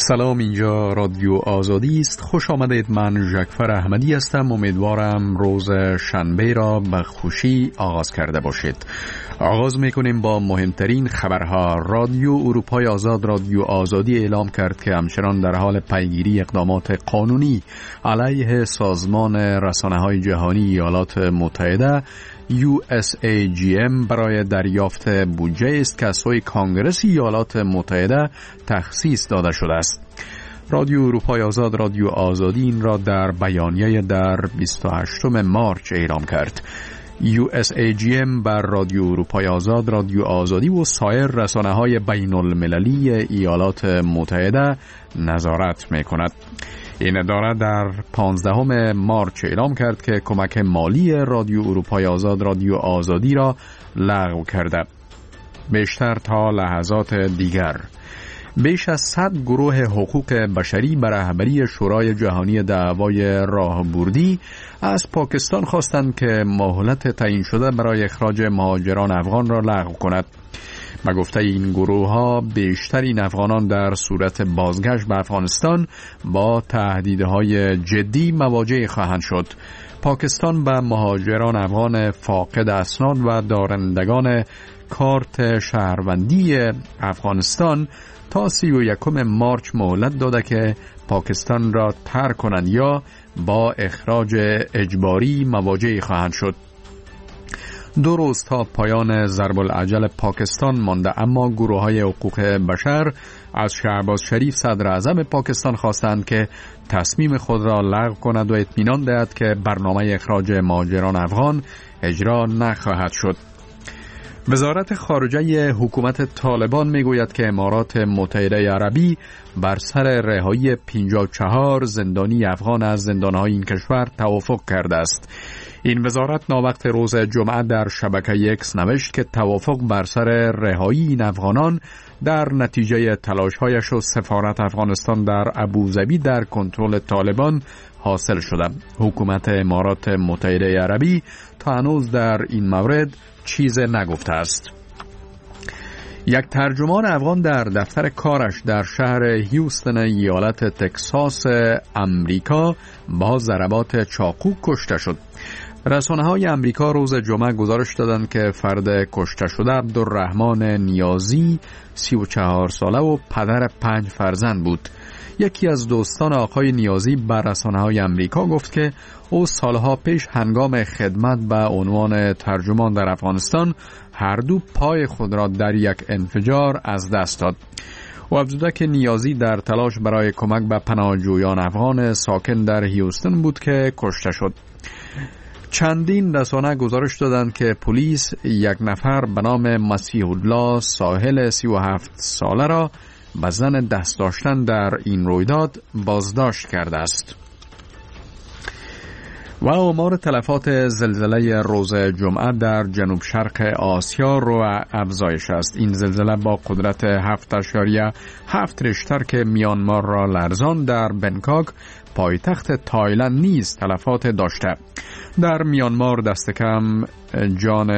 سلام، اینجا رادیو آزادی است. خوش آمدید. من ژکفر احمدی هستم. امیدوارم روز شنبه را به خوشی آغاز کرده باشید. آغاز میکنیم با مهمترین خبرها. رادیو اروپای آزاد، رادیو آزادی اعلام کرد که همچنان در حال پیگیری اقدامات قانونی علیه سازمان رسانه‌های جهانی ایالات متحده USAGM برای دریافت بودجه است که از سوی کانگرس ایالات متحده تخصیص داده شده است. رادیو اروپای آزاد، رادیو آزادی این را در بیانیه در 28 مارچ اعلام کرد. USAGM بر رادیو اروپای آزاد، رادیو آزادی و سایر رسانه‌های بین المللی ایالات متحده نظارت می‌کند. این اداره در 15 مارچ اعلام کرد که کمک مالی رادیو اروپای آزاد، رادیو آزادی را لغو کرده. بیشتر تا لحظات دیگر بیش از 100 گروه حقوق بشری به رهبری شورای جهانی دعوای راهبردی از پاکستان خواستند که مهلت تعیین شده برای اخراج مهاجران افغان را لغو کند. به گفته این گروه ها بیشترین افغانان در صورت بازگشت به افغانستان با تهدیدهای جدی مواجه خواهند شد. پاکستان به مهاجران افغان فاقد اسناد و دارندگان کارت شهروندی افغانستان تا 31 مارچ مهلت داده که پاکستان را ترک کنند یا با اخراج اجباری مواجه خواهند شد. 2 روز تا پایان ضرب العجل پاکستان مانده، اما گروه‌های حقوق بشر از شهباز شریف صدر اعظم پاکستان خواستند که تصمیم خود را لغو کند و اطمینان دهد که برنامه اخراج مهاجران افغان اجرا نخواهد شد. وزارت خارجه حکومت طالبان میگوید که امارات متحده عربی بر سر رهایی 54 زندانی افغان از زندانهای این کشور توافق کرده است. این وزارت ناوقت روز جمعه در شبکه X نوشت که توافق بر سر رهایی این افغانان در نتیجه تلاش‌هایش و سفارت افغانستان در ابوظبی در کنترل طالبان حاصل شده. حکومت امارات متحده عربی تا هنوز در این مورد چیز نگفته است. یک ترجمان افغان در دفتر کارش در شهر هیوستن ایالت تکساس امریکا با ضربات چاقو کشته شد. رسانه‌های امریکا روز جمعه گزارش دادند که فرد کشته شده عبدالرحمن نیازی 34 ساله و پدر 5 فرزند بود. یکی از دوستان آقای نیازی بر رسانه‌های امریکا گفت که او سالها پیش هنگام خدمت به عنوان ترجمان در افغانستان هر دو پای خود را در یک انفجار از دست داد. او افزوده که نیازی در تلاش برای کمک به پناهجویان افغان ساکن در هیوستن بود که کشته شد. چندین رسانه گزارش دادند که پلیس یک نفر به نام مسیح الله ساحل 37 ساله را به ظن دست داشتن در این رویداد بازداشت کرده است. و آمار تلفات زلزله روز جمعه در جنوب شرق آسیا رو افزایش است. این زلزله با قدرت 7.7 ریشتر که میانمار را لرزان در بنکاک پایتخت تایلند نیز تلفات داشته. در میانمار دست کم جان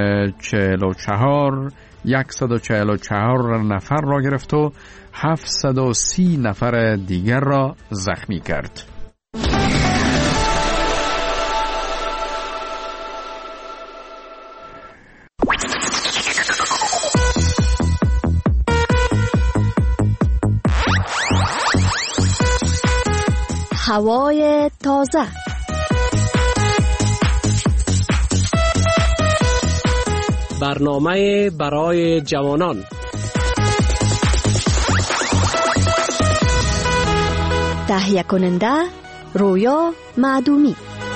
144 نفر را گرفت و 730 نفر دیگر را زخمی کرد. هوای تازه. برنامه برای جوانان. تهیه کننده رویا معدومی.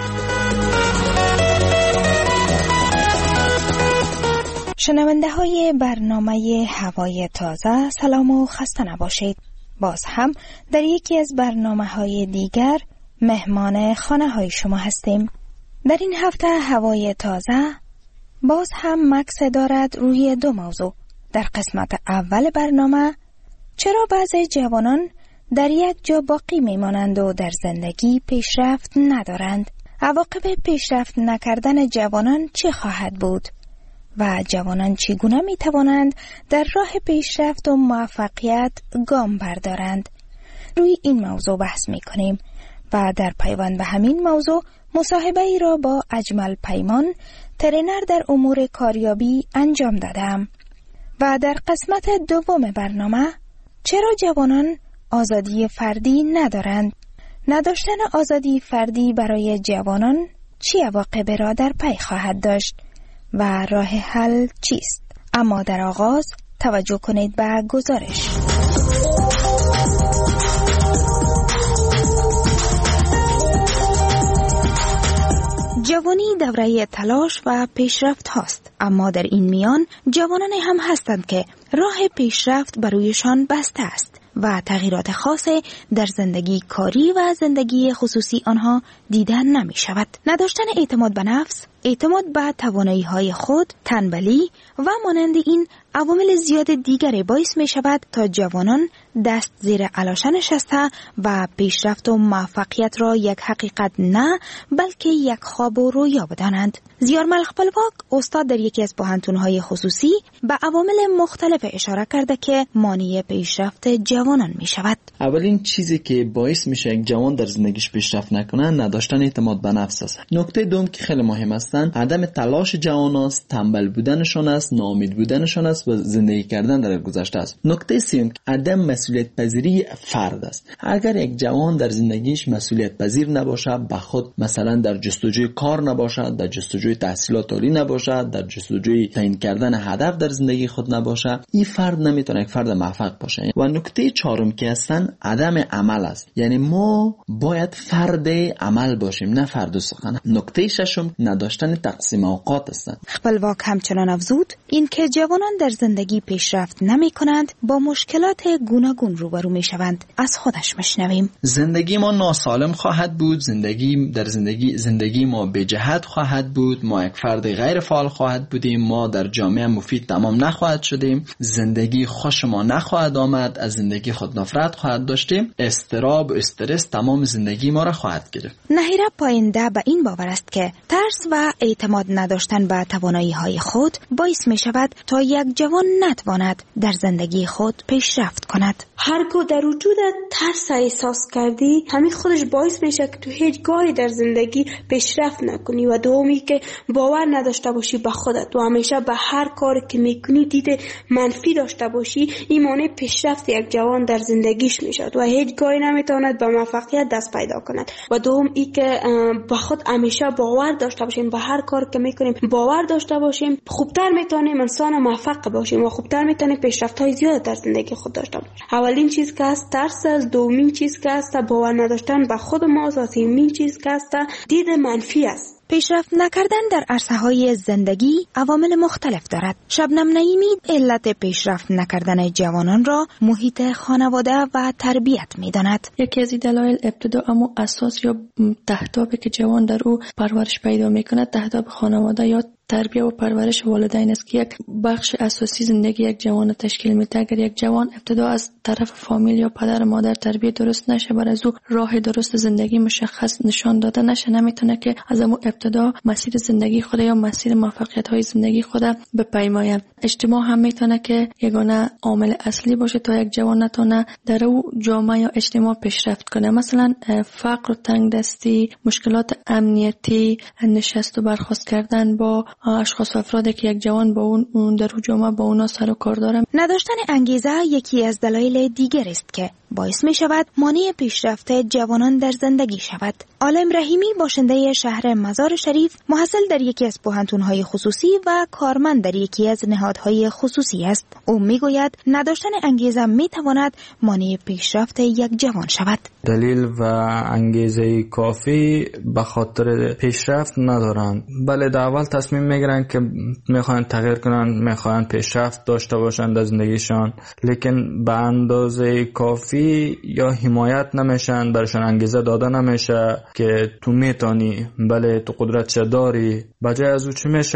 شنونده های برنامه هوای تازه، سلام و خسته نباشید. باز هم در یکی از برنامه های دیگر مهمان خانه های شما هستیم. در این هفته هوای تازه باز هم مکس دارد روی 2 موضوع. در قسمت اول برنامه چرا بعضی جوانان در یک جا باقی میمانند و در زندگی پیشرفت ندارند؟ عواقب پیشرفت نکردن جوانان چه خواهد بود؟ و جوانان چگونه می توانند در راه پیشرفت و موفقیت گام بردارند؟ روی این موضوع بحث می کنیم و در پیوند به همین موضوع مصاحبه ای را با اجمل پیمان، ترینر در امور کاریابی انجام دادم. و در قسمت دوم برنامه چرا جوانان آزادی فردی ندارند؟ نداشتن آزادی فردی برای جوانان چه عواقبی را در پی خواهد داشت و راه حل چیست؟ اما در آغاز توجه کنید به گزارش. جوانی دوره تلاش و پیشرفت هاست، اما در این میان جوانانی هم هستند که راه پیشرفت برویشان بسته است و تغییرات خاصی در زندگی کاری و زندگی خصوصی آنها دیدن نمی شود. نداشتن اعتماد به نفس، اعتماد به توانایی‌های خود، تنبلی و مانند این عوامل زیاد دیگری باعث می شود تا جوانان دست زیر علاشه نشسته و پیشرفت و موفقیت را یک حقیقت نه بلکه یک خواب و رویا بدانند. زیار ملخپلواک استاد در یکی از پوهنتون‌های خصوصی به عوامل مختلف اشاره کرده که مانع پیشرفت جوانان می شود. اولین چیزی که باعث میشه یک جوان در زندگیش پیشرفت نکنه نداشتن اعتماد به نفس است. نکته دوم که خیلی مهم است عدم تلاش جوان است، تنبل بودنشان است، ناامید بودنشان است و زندگی کردن در گذشته است. نکته سوم عدم مسئولیت پذیری فرد است. اگر یک جوان در زندگیش مسئولیت پذیر نباشه، به خود مثلا در جستجوی کار نباشد، در جستجوی تحصیلات عالی نباشد، در جستجوی تعیین کردن هدف در زندگی خود نباشه، این فرد نمیتونه یک فرد موفق باشه. و نکته چهارم که هستن عدم عمل است. یعنی ما باید فرد عمل باشیم نه فرد سخن. نکته ششم نداشتن تقسیم اوقات است. خپلواک همچنان افزود این که جوانان در زندگی پیشرفت نمی کنند با مشکلات گوناگون روبرو می شوند. از خودش مشنویم. زندگی ما ناسالم خواهد بود، زندگی ما بی جهت خواهد بود، ما یک فرد غیر فعال خواهد بودیم، ما در جامعه مفید تمام نخواهد شدیم، زندگی خوش ما نخواهد آمد، از زندگی خود نفرت خواهد داشتیم، اضطراب و استرس تمام زندگی ما را خواهد گرفت. نهیره پاینده به این باور است که ترس و اعتماد نداشتن به توانایی‌های خود باعث می شود تا یک جوان نتواند در زندگی خود پیشرفت کند. هرگاه در وجود ترس احساس کردی، همین خودش باعث میشه که تو هیچ کاری در زندگی پیشرفت نکنی. و دومی که باور نداشته باشی به خودت و همیشه به هر کاری که میکنی دید منفی داشته باشی، این مانع پیشرفت یک جوان در زندگیش میشه و هیچ کاری نمیتواند به موفقیت دست پیدا کند. و دوم ای که به خود همیشه باور داشته باشیم، به هر کاری که میکنیم باور داشته باشیم، خوبتر میتونیم انسان موفق باشیم و خوبتر میتونیم پیشرفت‌های زیاد در زندگی خود داشته باشیم. اولین چیز که است ترس است، دومین چیز که است باور نداشتن به خود ما، سومین چیز که است دید منفی است. پیشرفت نکردن در عرصه‌های زندگی عوامل مختلف دارد. شبنم نعیمی علت پیشرفت نکردن جوانان را محیط خانواده و تربیت می‌داند. یکی از دلایل ابتدا اما اساس یا تهدابی که جوان در او پرورش پیدا می‌کند تهداب خانواده یا تربیت و پرورش والدین است که یک بخش اساسی زندگی یک جوان تشکیل میده. اگر یک جوان ابتدا از طرف فامیل یا پدر مادر تربیت درست نشه، بر از او راه درست زندگی مشخص نشان داده نشه، نمیتونه که از اون ابتدا مسیر زندگی خود یا مسیر موفقیت های زندگی خود بپیماید. اجتماع هم میتونه که یگانه عامل اصلی باشه تا یک جوان نتونه در او جامعه یا اجتماع پیشرفت کنه. مثلا فقر و تنگدستی، مشکلات امنیتی، نشست و برخاست کردن با اشخاص و افرادی که یک جوان با اون در جامعه با اونا سر و کار داره. نداشتن انگیزه یکی از دلایل دیگر است که باعث می شود مانع پیشرفت جوانان در زندگی شود. عالم رحیمی باشنده شهر مزار شریف، محصل در یکی از پوهنتون‌های خصوصی و کارمند در یکی از نهادهای خصوصی است. او میگوید نداشتن انگیزه می تواند مانع پیشرفت یک جوان شود. دلیل و انگیزه کافی به خاطر پیشرفت ندارند. بله، در اول تصمیم میگیرن که میخوان تغییر کنن، میخوان پیشرفت داشته باشن در زندگیشان، لیکن به اندازه کافی یا حمایت نمیشن، برشان انگیزه داده نمیشه که تو میتونی، بله تو قدرت داری. بجای از او چی میشه؟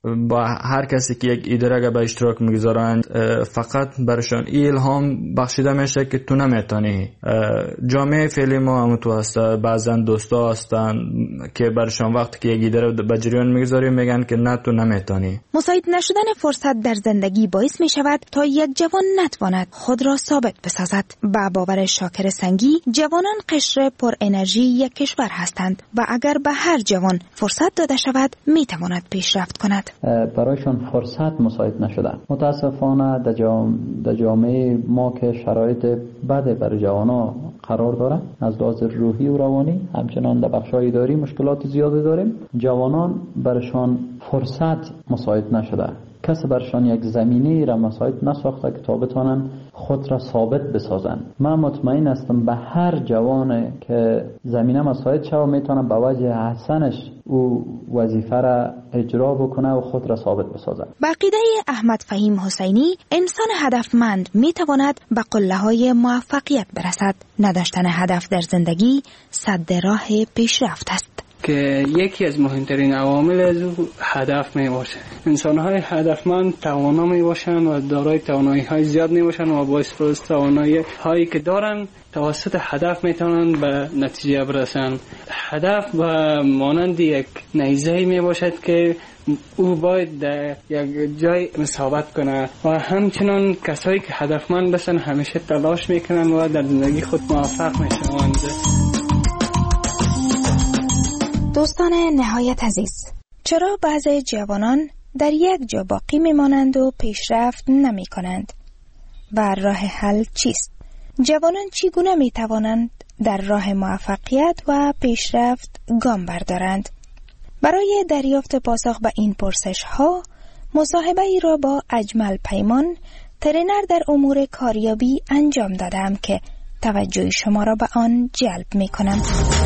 با هر کسی که یک ایده را به اشتراک میگذارند فقط برشان الهام بخشیده میشه که تو نمیتونی. جامعه فعلی ما هم تو هست، بعضا دوستا هستن که برشان وقتی که یک ایده را به جریان میگذاری میگن که نه تو نمیتونی. مساعد نشدن فرصت در زندگی باعث می شود تا یک جوان نتواند خود را ثابت بسازد. با باور شاکر سنگی، جوانان قشر پر انرژی یک کشور هستند و اگر به هر جوان فرصت داده شود می تواند پیشرفت کند. برایشان فرصت مساعد نشده. متاسفانه در جامعه ما که شرایط بده برای جوانا قرار داره، از لحاظ روحی و روانی، همچنان در بخش‌های اداری مشکلات زیادی داریم. جوانان برشان فرصت مساعد نشده. کسی برشان یک زمینه را مساعد نساخته که تا بتوانند خود را ثابت بسازند. من مطمئن هستم به هر جوان که زمینه مساعد شود میتونه به وجه حسنش او وظیفه را اجرا بکنه و خود را ثابت بسازد. با عقیده احمد فهیم حسینی، انسان هدفمند میتواند به قله‌های موفقیت برسد. نداشتن هدف در زندگی سد راه پیشرفت است. که یکی از مهمترین عوامل از هدف می باشه. انسان‌های هدفمند توانا می باشند و دارای توانایی‌های زیاد می باشند و با استفاده توانایی‌هایی که دارند توسط هدف می توانند به نتیجه برسند. هدف و مانند یک نیزه می باشد که او باید در یک جای ثابت کنه و همچنان کسایی که هدفمند باشند همیشه تلاش میکنند و در زندگی خود موفق میشوند. دوستان نهایت عزیز، چرا بعضی جوانان در یک جا باقی میمانند و پیشرفت نمی کنند؟ و راه حل چیست؟ جوانان چگونه می توانند در راه موفقیت و پیشرفت گام بردارند؟ برای دریافت پاسخ به این پرسش ها، مصاحبه ای را با اجمل پیمان، ترینر در امور کاریابی انجام دادم که توجه شما را به آن جلب می کنم.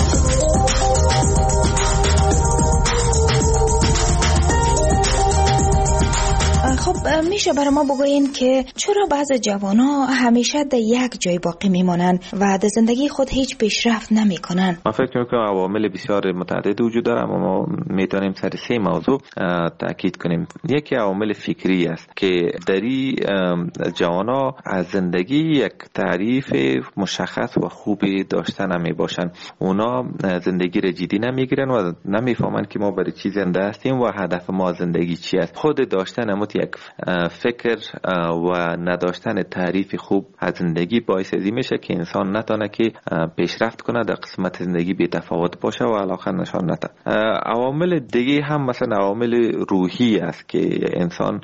خب میشه برای ما بگوین که چرا بعض جوانا همیشه در یک جای باقی میمانند و در زندگی خود هیچ پیشرفت نمیکنن؟ من فکر میکنم عوامل بسیار متعدد وجود داره، اما ما میتونیم سر 3 موضوع تاکید کنیم. یکی عوامل فکری است که دری جوانا از زندگی یک تعریف مشخص و خوبی داشتن نمی باشن. اونا زندگی را جدی نمیگیرن و نمیفهمن که ما برای چی زنده هستیم و هدف ما زندگی چی است. خود داشتن یک فکر و نداشتن تعریف خوب از زندگی باعث ازی میشه که انسان نتونه که پیشرفت کنه، در قسمت زندگی بی تفاوت باشه و علاقه نشان نده. عوامل دیگه هم مثلا عوامل روحی است که انسان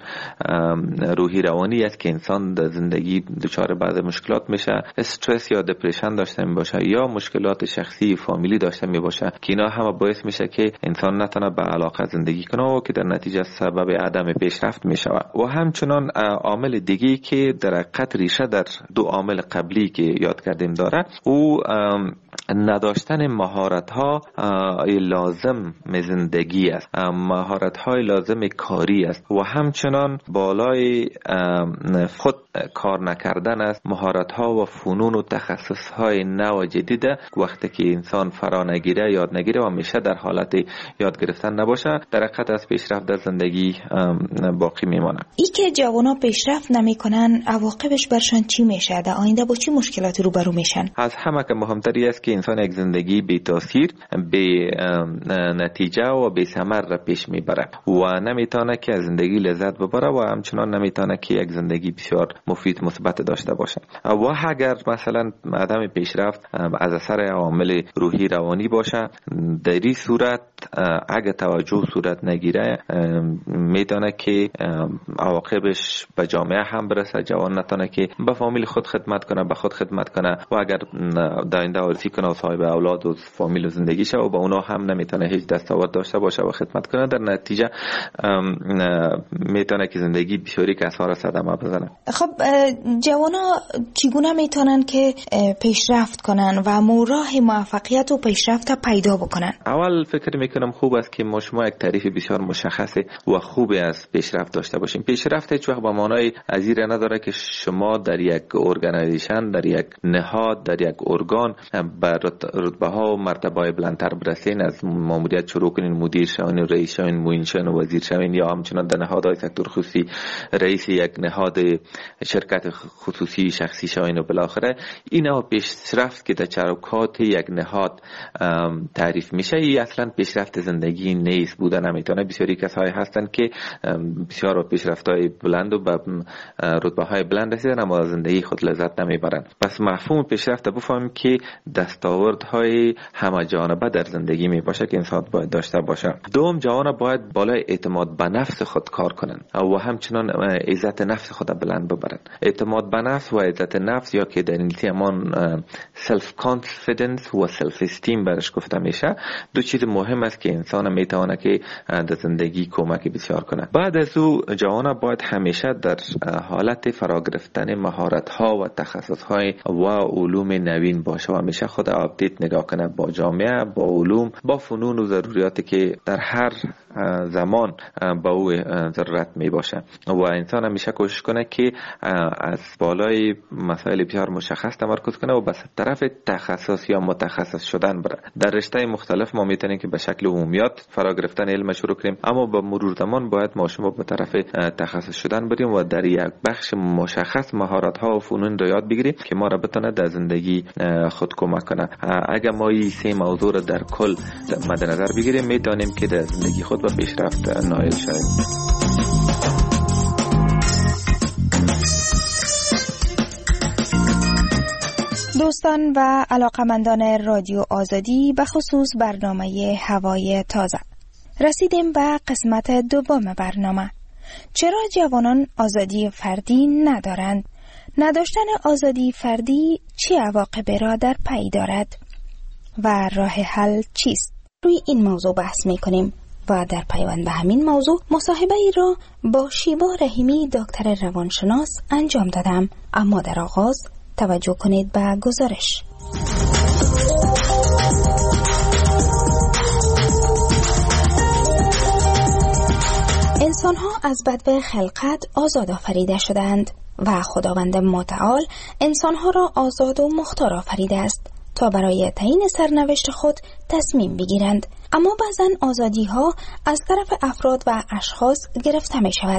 روحی روانی است که انسان در زندگی دچار بعض مشکلات میشه، استرس یا دپرشن داشته میباشه یا مشکلات شخصی فامیلی داشته میباشه که اینا هم باعث میشه که انسان نتونه به علاقه زندگی کنه و که در نتیجه سبب عدم پیشرفت می شود. و همچنان عامل دیگه که در حقیقت ریشه در 2 عامل قبلی که یاد کردیم داره، او نداشتن مهارت‌ها لازم زندگی است، مهارت‌های لازم کاری است و همچنان بالای خود کار نکردن است. مهارت‌ها و فنون و تخصص‌های نو و جدید وقتی که انسان فرا نگیره، یاد نگیره و همیشه در حالت یاد گرفتن نباشه، در حقیقت از پیشرفت در زندگی باقی میمونه. ای که جوانا پیشرفت نمیکنن، عواقبش برشان چی میشه؟ در آینده با چی مشکلاتی روبرو میشن؟ از همه که مهمتری است که انسان یک زندگی بی تاثیر، بی نتیجه و بی ثمر را پیش میبره و نمیتونه که از زندگی لذت ببره و همچنان نمیتونه که یک زندگی بسیار مفید مثبت داشته باشه. و اگر مثلا عدم پیشرفت از اثر عوامل روحی روانی باشه، در این صورت اگه توجه صورت نگیره میتونه که عواقبش به جامعه هم برسه. جوان نتونه که به فامیل خود خدمت کنه، به خود خدمت کنه و اگر در آینده آرزو کنه و صاحب اولاد و فامیل و زندگی شه و با اونا هم نمیتونه هیچ دستاورد داشته باشه و خدمت کنه، در نتیجه میتونه که زندگی بسیاری کسار صدمه بزنه. خب جوانا چگونه میتونن که پیشرفت کنن و راه موفقیت و پیشرفت پیدا بکنن؟ اول فکر میکنم خوب است که ما شما یک تعریف بسیار مشخص و خوبی از پیشرفت داشته باشیم. پیشرفت هیچ وقت با معنای ازیره نداره که شما در یک ارگانیزیشن، در یک نهاد، در یک ارگان به رتبه ها و مرتبه های بلندتر برسین، از ماموریت شروع کنین، مدیر شوین، رئیس شوین، معین شوین و وزیر شوین، یا همچنان در نهادهای سکتور خصوصی رئیس یک نهاد شرکت خصوصی شخصی شوین و بالاخره اینا پیشرفت که در چروکات یک نهاد تعریف میشه. این اصلا پیشرفت زندگی نیست، بودن نمیتونه. بسیاری کسایی هستند که بسیار پیشرفت‌های بلند و به رتبه‌های بلند رسیدن اما زندگی خود لذت نمیبرند. پس مفهوم پیشرفت بفهمیم که دستاوردهای همه جانبه در زندگی می باشه که انسان باید داشته باشه. دوم، جوان باید بالای اعتماد به نفس خود کار کنن و همچنان عزت نفس خود بلند ببرن. اعتماد به نفس و عزت نفس یا که در انگلیسی همان سلف کانفیدنس و سلف استیم برش گفته میشه، دو چیز مهم است که انسان میتونه که در زندگی کمک بسیار کنه. بعد از او جوان باید همیشه در حالت فرا گرفتن مهارت ها و تخصص های و علوم نوین باشه و همیشه خود آپدیت نگاه کنه با جامعه، با علوم، با فنون و ضروریاتی که در هر زمان با او ضرورت می باشه و انسان همیشه کوشش کنه که از بالای مسائل بسیار مشخص تمرکز کنه و به طرف تخصص یا متخصص شدن بره. در رشته مختلف ما میتونیم که به شکل عمومیات فرا گرفتن علم شروع کنیم، اما با مرور زمان باید ما شما به طرف تخصص شدن بریم و در یک بخش مشخص مهارت ها و فنون رو یاد بگیریم که ما را بتونه در زندگی خود کمک کنه. اگر ما این سه موضوع رو در کل مد نظر بگیریم میتونیم که در زندگی خود به پیشرفت نائل شویم. دوستان و علاقمندان رادیو آزادی، به خصوص برنامه هوای تازه، رسیدیم به قسمت دوم برنامه. چرا جوانان آزادی فردی ندارند؟ نداشتن آزادی فردی چه عواقبی را در پی دارد و راه حل چیست؟ روی این موضوع بحث می‌کنیم و در پیوند به همین موضوع مصاحبه ای را با شیوا رحیمی دکتر روانشناس انجام دادم. اما در آغاز توجه کنید به گزارش. انسان‌ها از بدو خلقت آزاد آفریده شدند و خداوند متعال انسان‌ها را آزاد و مختار آفریده است تا برای تعیین سرنوشت خود تصمیم بگیرند. اما بعضن آزادی‌ها از طرف افراد و اشخاص گرفته می شود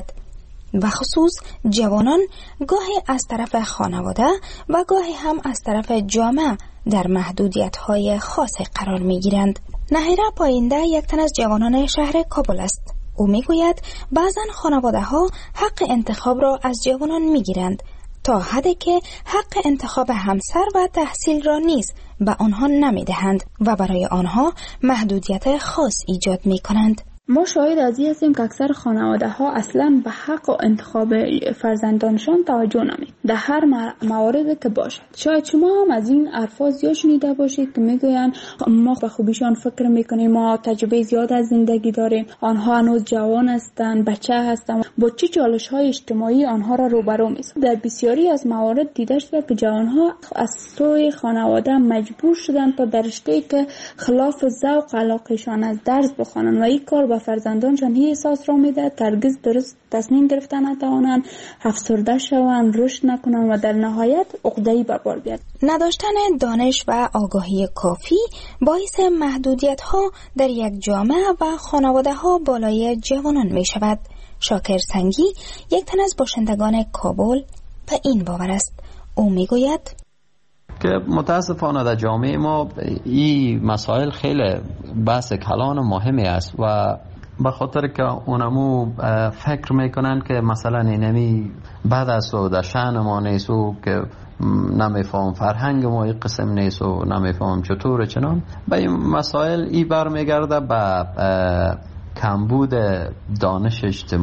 و خصوص جوانان گاهی از طرف خانواده و گاهی هم از طرف جامعه در محدودیت‌های خاص قرار می‌گیرند. نهیره پاینده یک تن از جوانان شهر کابل است. او می‌گوید بعضن خانواده‌ها حق انتخاب را از جوانان می‌گیرند تا حدی که حق انتخاب همسر و تحصیل را نیز به آنها نمی‌دهند و برای آنها محدودیت خاص ایجاد می‌کنند. ما شاهد از این هستیم که اکثر خانواده ها اصلا به حق و انتخاب فرزندانشان توجه نمی در هر موارد که باشد. شاید شما هم از این الفاظ زیاد شنیده باشید که میگویند ما به خوبیشان فکر میکنیم، ما تجربه زیاد از زندگی داریم، آنها هنوز جوان هستند، بچه هستند، با چه چالش های اجتماعی آنها را روبرو می‌سازد. در بسیاری از موارد دیده شده که جوانها از سوی خانواده مجبور شدند تا در رشته‌ای که خلاف ذوق علاقه‌شان از درس بخوانند و این کار به فرزندانشان این احساس را میده هرگز درست تصمیم گرفتن نتوانند، افسرده شوند، رشد نکنند و در نهایت عقده‌ای به بار بیاد. نداشتن دانش و آگاهی کافی باعث محدودیت‌ها در یک جامعه و خانواده‌ها بالای جوانان می شود. شاکر سنگی یک تن از باشندگان کابل به این باور است. او می گوید که متاسفانه در جامعه ما این مسائل خیلی بحث کلان و مهمی است و به خاطر که اونمو فکر میکنن که مثلا اینمی بعد از و در شأن ما نیست و که نمیفهم فرهنگ ما این قسم نیست و نمیفهم چطور چنان به این مسائل ای برمیگرده به کمبود دانش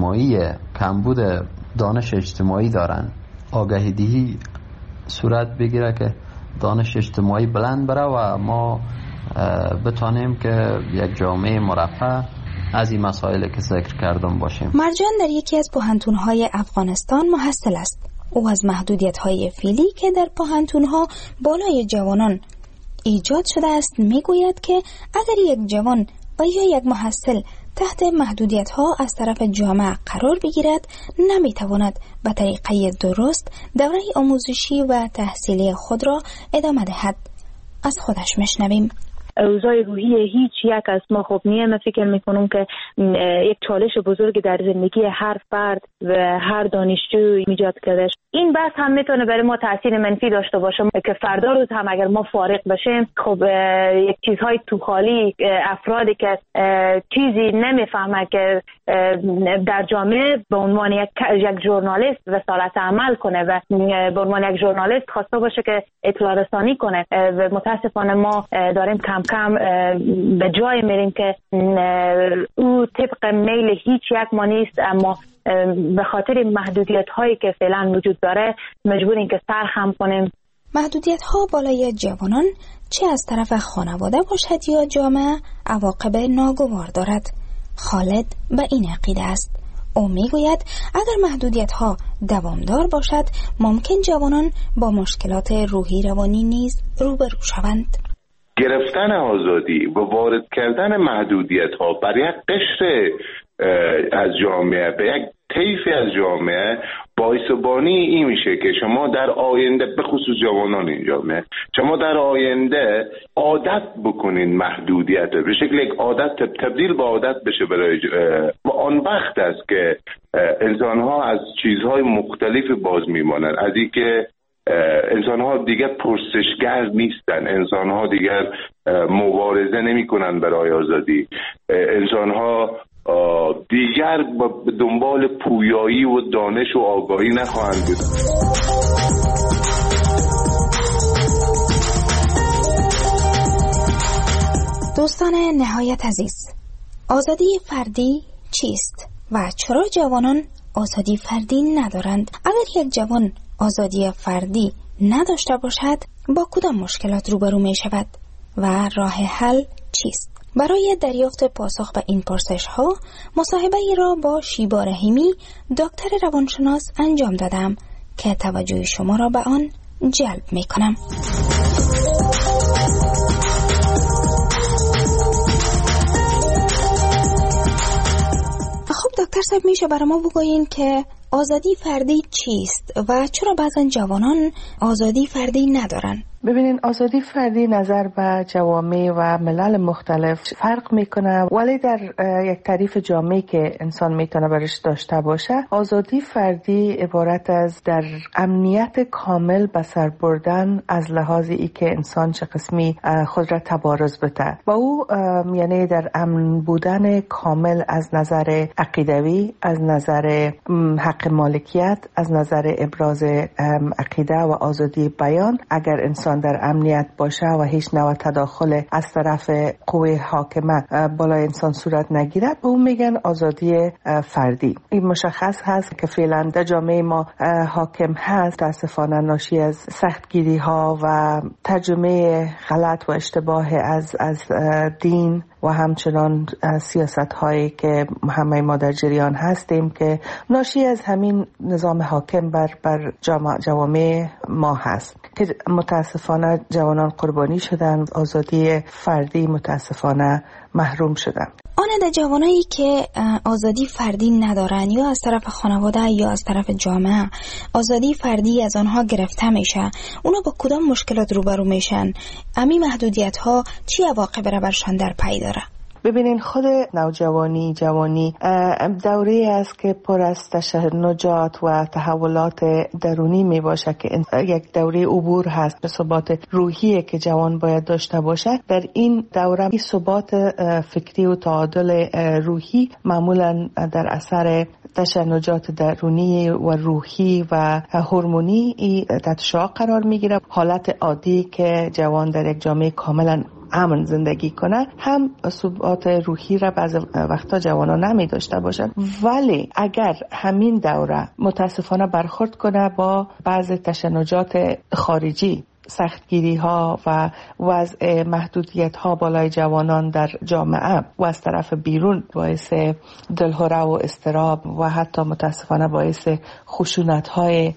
اجتماعی دارن. آگاهی دهی صورت بگیره که دانش اجتماعی بلند بره و ما بتانیم که یک جامعه مرفه از این مسائل که ذکر کردم باشیم. مرجان در یکی از پوهنتون‌های افغانستان محصل است. او از محدودیت‌های فعلی که در پوهنتون‌ها بالای جوانان ایجاد شده است میگوید که اگر یک جوان و یا یک محصل تحت محدودیت‌ها از طرف جامعه قرار بگیرد نمیتواند به طریقه درست دوره آموزشی و تحصیلی خود را ادامه دهد. از خودش میشنویم. اوضاع روحی هیچ یک از ما خوب نیست. من فکر میکنم که یک چالش بزرگ در زندگی هر فرد و هر دانشجو ایجاد کرده. این بحث هم میتونه برای ما تاثیر منفی داشته باشه که فردا روز هم اگر ما فارغ بشیم، خب یک چیزهای تو خالی، افرادی که چیزی نمیفهمه که در جامعه به عنوان یک ژورنالیست وسالت عمل کنه و به عنوان یک ژورنالیست خواسته باشه که اطلاع رسانی کنه و متاسفانه ما داریم کم کم به جای میریم که او طبق میل هیچ یک ما نیست، اما به خاطر محدودیت هایی که فعلا وجود داره مجبوریم که سرخم کنیم. محدودیت ها بالای جوانان چه از طرف خانواده باشد یا جامعه عواقب ناگوار دارد. خالد به این عقیده است. او میگوید اگر محدودیت ها دوامدار باشد ممکن جوانان با مشکلات روحی روانی نیز روبرو شوند. گرفتن آزادی و وارد کردن محدودیت ها بر یک قشر از جامعه به یک طیفی از جامعه باعث بانی این میشه که شما در آینده، به خصوص جوانان این جامعه، شما در آینده عادت بکنین محدودیت به شکل یک عادت تبدیل به عادت بشه برای و آن وقت است که انسان ها از چیزهای مختلفی باز میمانند، از این که انسان ها دیگر پرسشگر نیستن، انسان ها دیگر مبارزه نمی کنن برای آزادی، انسان ها دیگر به دنبال پویایی و دانش و آگاهی نخواهند بود. دوستان نهایت عزیز، آزادی فردی چیست و چرا جوانان آزادی فردی ندارند؟ اگر یک جوان آزادی فردی نداشته باشد با کدام مشکلات روبرو می شود و راه حل چیست؟ برای دریافت پاسخ به این پرسش ها مصاحبه ای را با شیبا رحیمی دکتر روانشناس انجام دادم که توجه شما را به آن جلب می کنم. خب دکتر صاحب، میشه برای ما بگویین که آزادی فردی چیست و چرا بعضن جوانان آزادی فردی ندارن؟ ببینین، آزادی فردی نظر به جوامع و ملل مختلف فرق میکنه، ولی در یک تعریف جامعی که انسان میتونه برش داشته باشه، آزادی فردی عبارت از در امنیت کامل به سر بردن از لحاظ ای که انسان چه قسمی خود را تبارز بده و او یعنی در امن بودن کامل از نظر عقیدوی، از نظر حق مالکیت، از نظر ابراز عقیده و آزادی بیان. اگر انسان در امنیت باشه و هیچ نوع تداخل از طرف قوه حاکمه بالای انسان صورت نگیرد، به اون میگن آزادی فردی. این مشخص هست که فعلا در جامعه ما حاکم هست، متاسفانه ناشی از سختگیری ها و ترجمه غلط و اشتباه از دین و همچنان سیاست هایی که همه ما در جریان هستیم که ناشی از همین نظام حاکم بر جوامع ما هست که متاسفانه جوانان قربانی شدن، آزادی فردی متاسفانه محروم شدن. آن جوانایی که آزادی فردی ندارن یا از طرف خانواده یا از طرف جامعه آزادی فردی از آنها گرفته میشه، اونا با کدام مشکلات روبرو میشن؟ امی محدودیت ها چی عواقب را برشان در پی داره؟ ببینین، خود نوجوانی جوانی دوره است که پر از تشنجات و تحولات درونی می باشه که یک دوره عبور هست به ثبات روحی که جوان باید داشته باشه. در این دوره ثبات فکری و تعادل روحی معمولا در اثر تشنجات درونی و روحی و هورمونی تحت شعاع قرار می گیره. حالت عادی که جوان در یک جامعه کاملا امن زندگی کنه هم ثبات روحی را بعض وقتا جوانا نمی داشته باشن، ولی اگر همین دوره متاسفانه برخورد کنه با بعض تشنجات خارجی، سختگیری ها و وضع محدودیت ها بالای جوانان در جامعه و از طرف بیرون باعث دلهره و اضطراب و حتی متاسفانه باعث خشونت های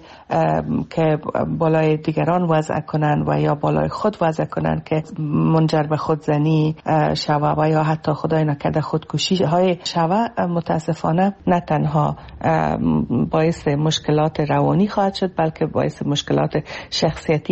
که بالای دیگران وضع کنن و یا بالای خود وضع کنن که منجر به خودزنی شوه و یا حتی خدای نکرده خودکشی های شوه، متاسفانه نه تنها باعث مشکلات روانی خواهد شد بلکه باعث مشکلات شخصیتی هم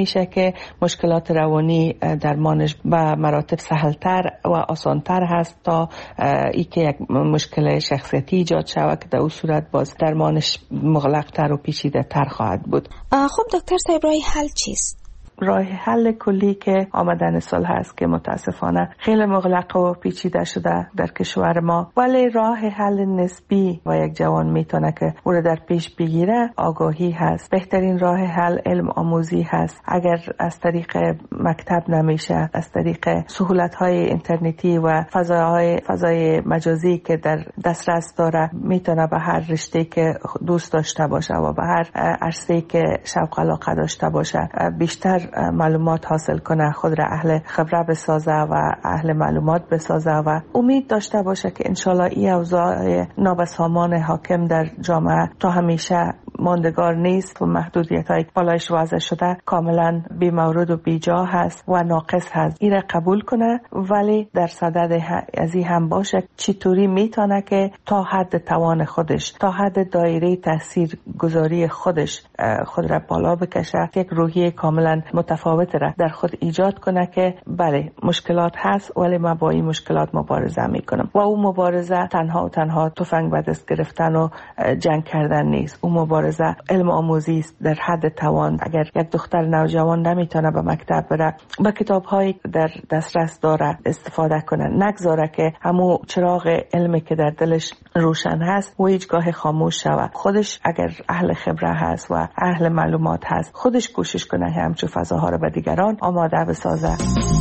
میشه که مشکلات روانی درمانش به مراتب سهلتر و آسانتر هست تا ای که یک مشکل شخصیتی ایجاد شود که در اون صورت باز درمانش مغلق‌تر و پیچیده‌تر خواهد بود. خب دکتر صاحب راه حل چیست؟ راه حل کلی که آمدن سال هست که متاسفانه خیلی مغلق و پیچیده شده در کشور ما، ولی راه حل نسبی و یک جوان میتونه که او را در پیش بگیره آگاهی هست. بهترین راه حل علم آموزی هست. اگر از طریق مکتب نمیشه، از طریق سهولت‌های اینترنتی و فضای مجازی که در دسترس داره میتونه به هر رشته که دوست داشته باشه و به هر عرصه‌ای که شوق علاقه داشته باشه بیشتر معلومات حاصل کنه، خود را اهل خبره بسازه و اهل معلومات بسازه و امید داشته باشه که انشالله این اوضاع نابسامان حاکم در جامعه تا همیشه ماندگار نیست و محدودیت‌های بالایش واضح شده کاملا بی مورد و بی جا هست و ناقص هست. این را قبول کنه، ولی در صدد از این هم باشه چطوری میتونه که تا حد توان خودش، تا حد دایره تاثیر گذاری خودش خود را بالا بکشه، یک روحیه کاملا متفاوت را در خود ایجاد کنه که بله مشکلات هست ولی من با این مشکلات مبارزه میکنم. و اون مبارزه تنها تفنگ به دست گرفتن و جنگ کردن نیست. اون مبارزه علم آموزی است در حد توان. اگر یک دختر نوجوان نمیتونه به مکتب بره، با کتاب‌هایی در دسترس داره استفاده کنه، نگذاره که همون چراغ علمی که در دلش روشن هست و هیچگاه خاموش شود. خودش اگر اهل خبره هست و اهل معلومات هست، خودش کوشش کنه همچون فضاها رو به دیگران آماده بسازه.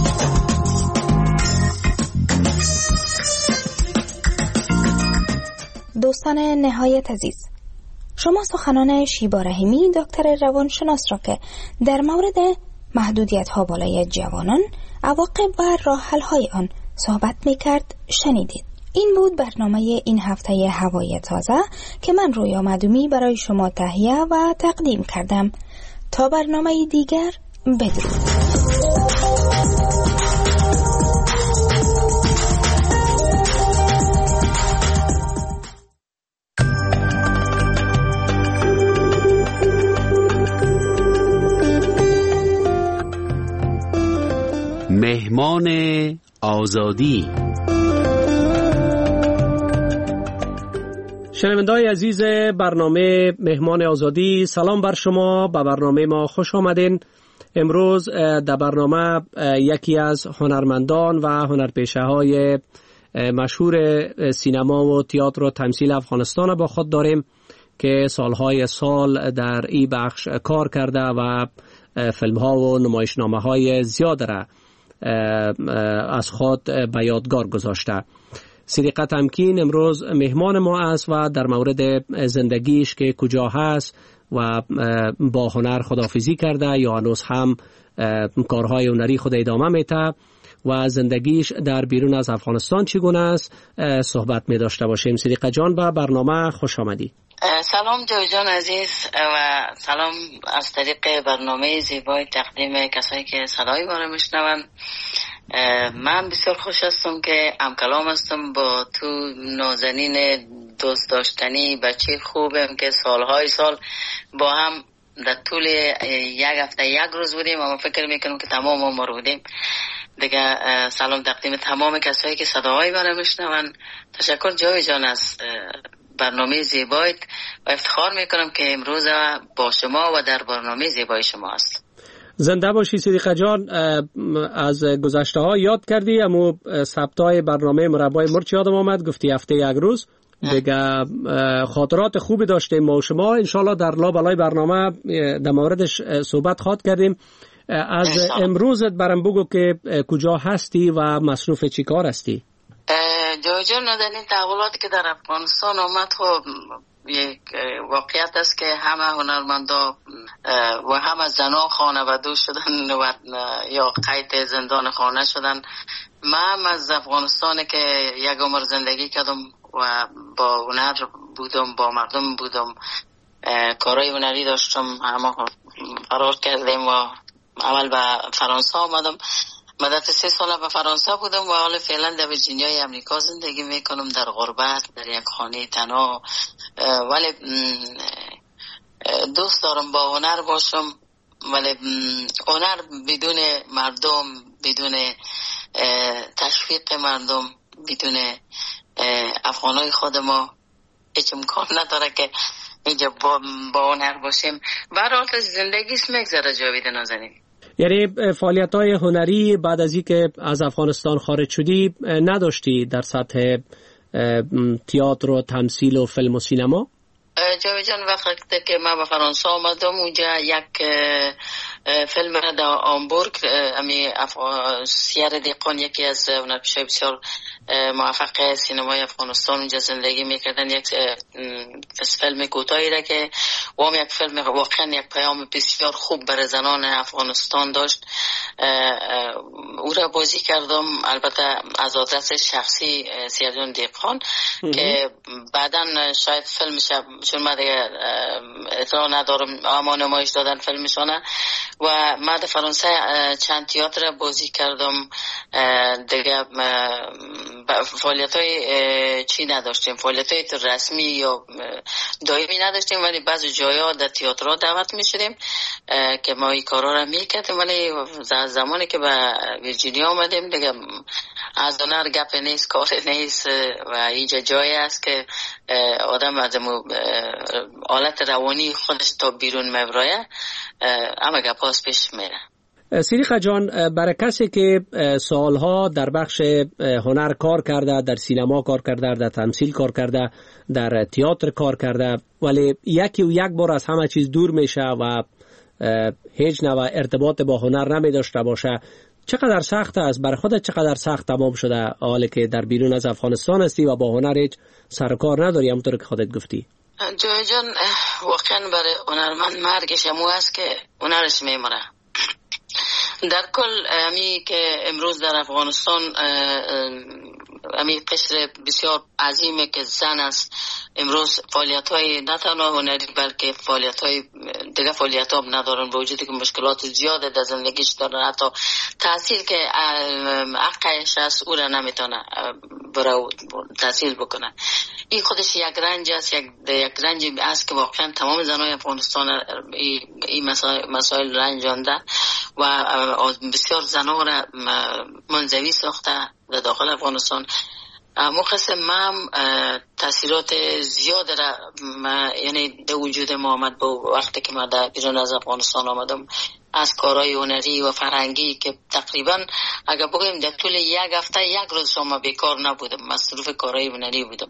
دوستان نهایت عزیز، شما سخنان شیبا رحیمی دکتر روانشناس را که در مورد محدودیت‌ها بالای جوانان، عواقب و راه حل‌های آن صحبت می‌کرد شنیدید. این بود برنامه این هفته هوای تازه که من رویا معدومی برای شما تهیه و تقدیم کردم. تا برنامه دیگر بدرود. مهمان آزادی. شنونده‌های عزیز برنامه مهمان آزادی، سلام بر شما. به برنامه ما خوش آمدین. امروز در برنامه یکی از هنرمندان و هنرپیشه‌های مشهور سینما و تئاتر و تمثیل افغانستان با خود داریم که سالهای سال در این بخش کار کرده و فیلم‌ها و نمایشنامه‌های زیاد را از خود به یادگار گذاشته. صدیقه تمکین امروز مهمان ما است و در مورد زندگیش که کجا هست و با هنر خداحافظی کرده یا هنوز هم کارهای هنری خود ادامه میده و زندگیش در بیرون از افغانستان چگونه است صحبت می داشته باشیم. صدیقه جان به برنامه خوش آمدی. سلام جوی جان عزیز و سلام از طریق برنامه زیبای تقدیم کسایی که صدای ما رو میشنون. من بسیار خوش هستم که همکلام هستم با تو نازنین دوست داشتنی بچه خوبم که سالهای سال با هم در طول یک هفته یک روز بودیم و فکر میکنم که تمام عمر بودیم دیگه. سلام تقدیم تمام کسایی که صداهای من میشنون. تشکر جوی جان از برنامه زیبایت و افتخار میکنم که امروز با شما و در برنامه زیبای شما است. زنده باشی صدیقه جان. از گذشته ها یاد کردی، اما ثبتای برنامه مربای مرچ یادم آمد، گفتی هفته یک روز دیگه. خاطرات خوبی داشتیم ما و شما. انشالله در لابلای برنامه در موردش صحبت خواهد کردیم. از امروزت برام بگو که کجا هستی و مصروف چی کار هستی؟ جوی جان در این تحولاتی که در افغانستان آمد خب یک واقعیت است که همه هنرمندا و همه زنان خانواده شدن و یا قید زندان خانه شدن. من از افغانستان که یک عمر زندگی کردم و با هنر بودم، با مردم بودم، کارهای هنری داشتم، همه فرار کردیم و اول به فرانسه آمدم. مدت 3 سال به فرانسه بودم و حالا فعلا در ویرجینیای امریکا زندگی میکنم، در غربت، در یک خانه تنها. ولی دوست دارم با هنر باشم ولی هنر بدون مردم، بدون تشویق مردم، بدون افغانای خود ما هیچ امکان نداره که اینجا با هنر باشیم. برای زندگی میگذره جاوید نازنین. یعنی فعالیت‌های هنری بعد از اینکه از افغانستان خارج شدی نداشتی در سطح تئاتر و تمثیل و فیلم و سینما؟ جاوید جان وقتی که من به فرانسه آمدم اونجا یک فیلم را در آمبورگ سیر دیقان یکی از هنرپیشه‌های بسیار موفق سینمای افغانستان اونجا زندگی میکردن، یک فیلم کوتاهی را که وام یک فیلم واقعا یک پیام بسیار خوب برای زنان افغانستان داشت. او را بازی کردم، البته از آدرس شخصی سیرجان دیقان که بعدا شاید فیلمش چون من دیگه اطلاع ندارم اما نمایش دادن فیلمشانه و من در فرانسه چند تئاتر بازی کردم دیگه. فعالیت‌های چی نداشتیم، فعالیت‌های رسمی یا دائمی نداشتیم، ولی بعضی جاها در تئاترها دعوت می‌شدیم که ما این کارا را می‌کردیم. ولی زمانی که به ویرجینیا آمدیم دیگه از هنر گپ نیست، کار نیست و اینجا جایی است که آدم از حالت روانی خودش تا بیرون میبره، اما گپاس پیش میره. صدیقه جان، برای کسی که سالها در بخش هنر کار کرده، در سینما کار کرده، در تمثیل کار کرده، در تئاتر کار کرده، ولی یکی و یک بار از همه چیز دور میشه و هیچ نوع ارتباط با هنر نمی داشته باشه، چقدر سخت است برای خودت؟ چقدر سخت تمام شده حالی که در بیرون از افغانستان هستی و با هنر هیچ سر و کار نداری همونطور که خودت گفتی؟ جای جان واقعا برای هنرمند مرگش همو است که هنرش میمره. در کل همی که امروز در افغانستان همی قشر بسیار عظیمه که زن است، امروز فعالیت‌های نه تنها هنری بلکه فعالیت‌های دیگه فعالیت‌ها ندارن، با وجودی که مشکلات زیاده در زندگیش دارن، حتی تحصیل که حقش است او را نمیتونه برای تحصیل بکنه. این خودش یک رنج است، یک رنج است که واقعا تمام زنای افغانستان این مسائل رنجانده و بسیار زنها را منزوی ساخته در داخل افغانستان. مقصد من تاثیرات زیاد را یعنی در وجود ما آمد با وقتی که من در بیرون از افغانستان آمدم، از کارهای هنری و فرهنگی که تقریبا اگر بگویم در طول یک هفته یک روز شما بیکار نبودم، مصروف کارهای هنری بودم.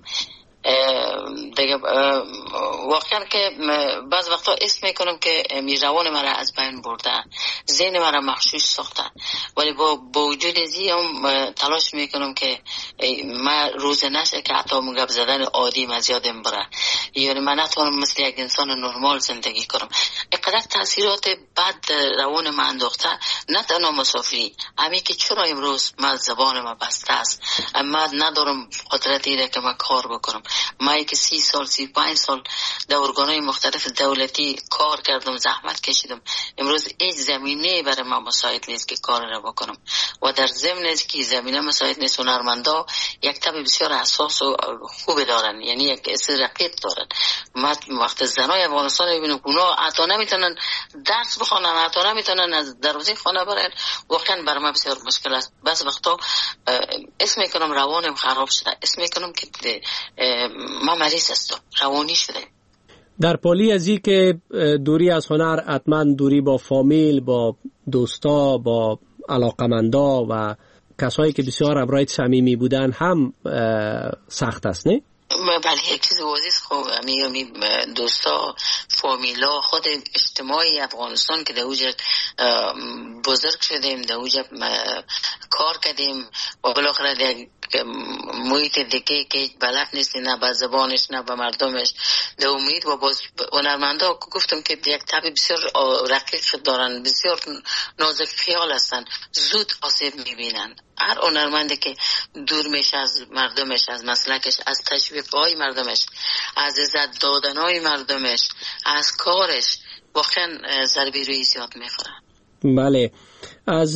دیگه واقعا که بعض وقتا اسم میکنم که روان مرا از بین برده، ذهن مرا مغشوش ساخته، ولی با وجود ازیم تلاش میکنم که من روز نشه که حتی گپ زدن عادی من زیادم بره، یعنی من نتونم مثل یک انسان نرمال زندگی کنم. اینقدر تاثیرات بد روان من انداخته، نه تنها مسافری، همین که چرا امروز من زبان من بسته است، من ندارم قدرتی را که من کار بکنم. من که 30 سال 35 سال در ارگان‌های مختلف دولتی کار کردم، زحمت کشیدم، امروز هیچ زمینه برای من مساعد نیست که کار را بکنم و در ضمن از که زمینه مساعد نیست، هنرمندا یک طبع بسیار حساس و خوب دارن، یعنی یک اصل رقیق دارن. من وقت زنای افغانستان میبینم که اونا حتی نمیتونن درس بخونن، حتی نمیتونن از دروازه خانه برن، واقعا برای من بسیار مشکل است. بس وقتا اسم میکنم روانم خراب شده، اسم میکنم که ما مریض هستم، روانی شده. در پالی از این که دوری از هنر حتما دوری با فامیل، با دوستا، با علاقمندا و کسایی که بسیار همراهت صمیمی بودن هم سخت است، نه؟ بله، یک چیز عزیز خوب همی دوستا، فامیلا، خود اجتماعی افغانستان که در اوجه بزرگ شدیم، در اوجه کار کردیم و بالاخره در محیط دیگه که بلد نیستی، نه به زبانش نه به مردمش، در امید و باز هنرمندا گفتم که یک طبع بسیار رقیق دارن، بسیار نازک خیال هستن، زود آسیب میبینن. هر هنرمندی که دور میشه از مردمش، از مسلکش، از تشویق‌های مردمش، از عزت دادن‌های مردمش، از کارش، واقعا ضربه روی زیاد میخوره. بله، از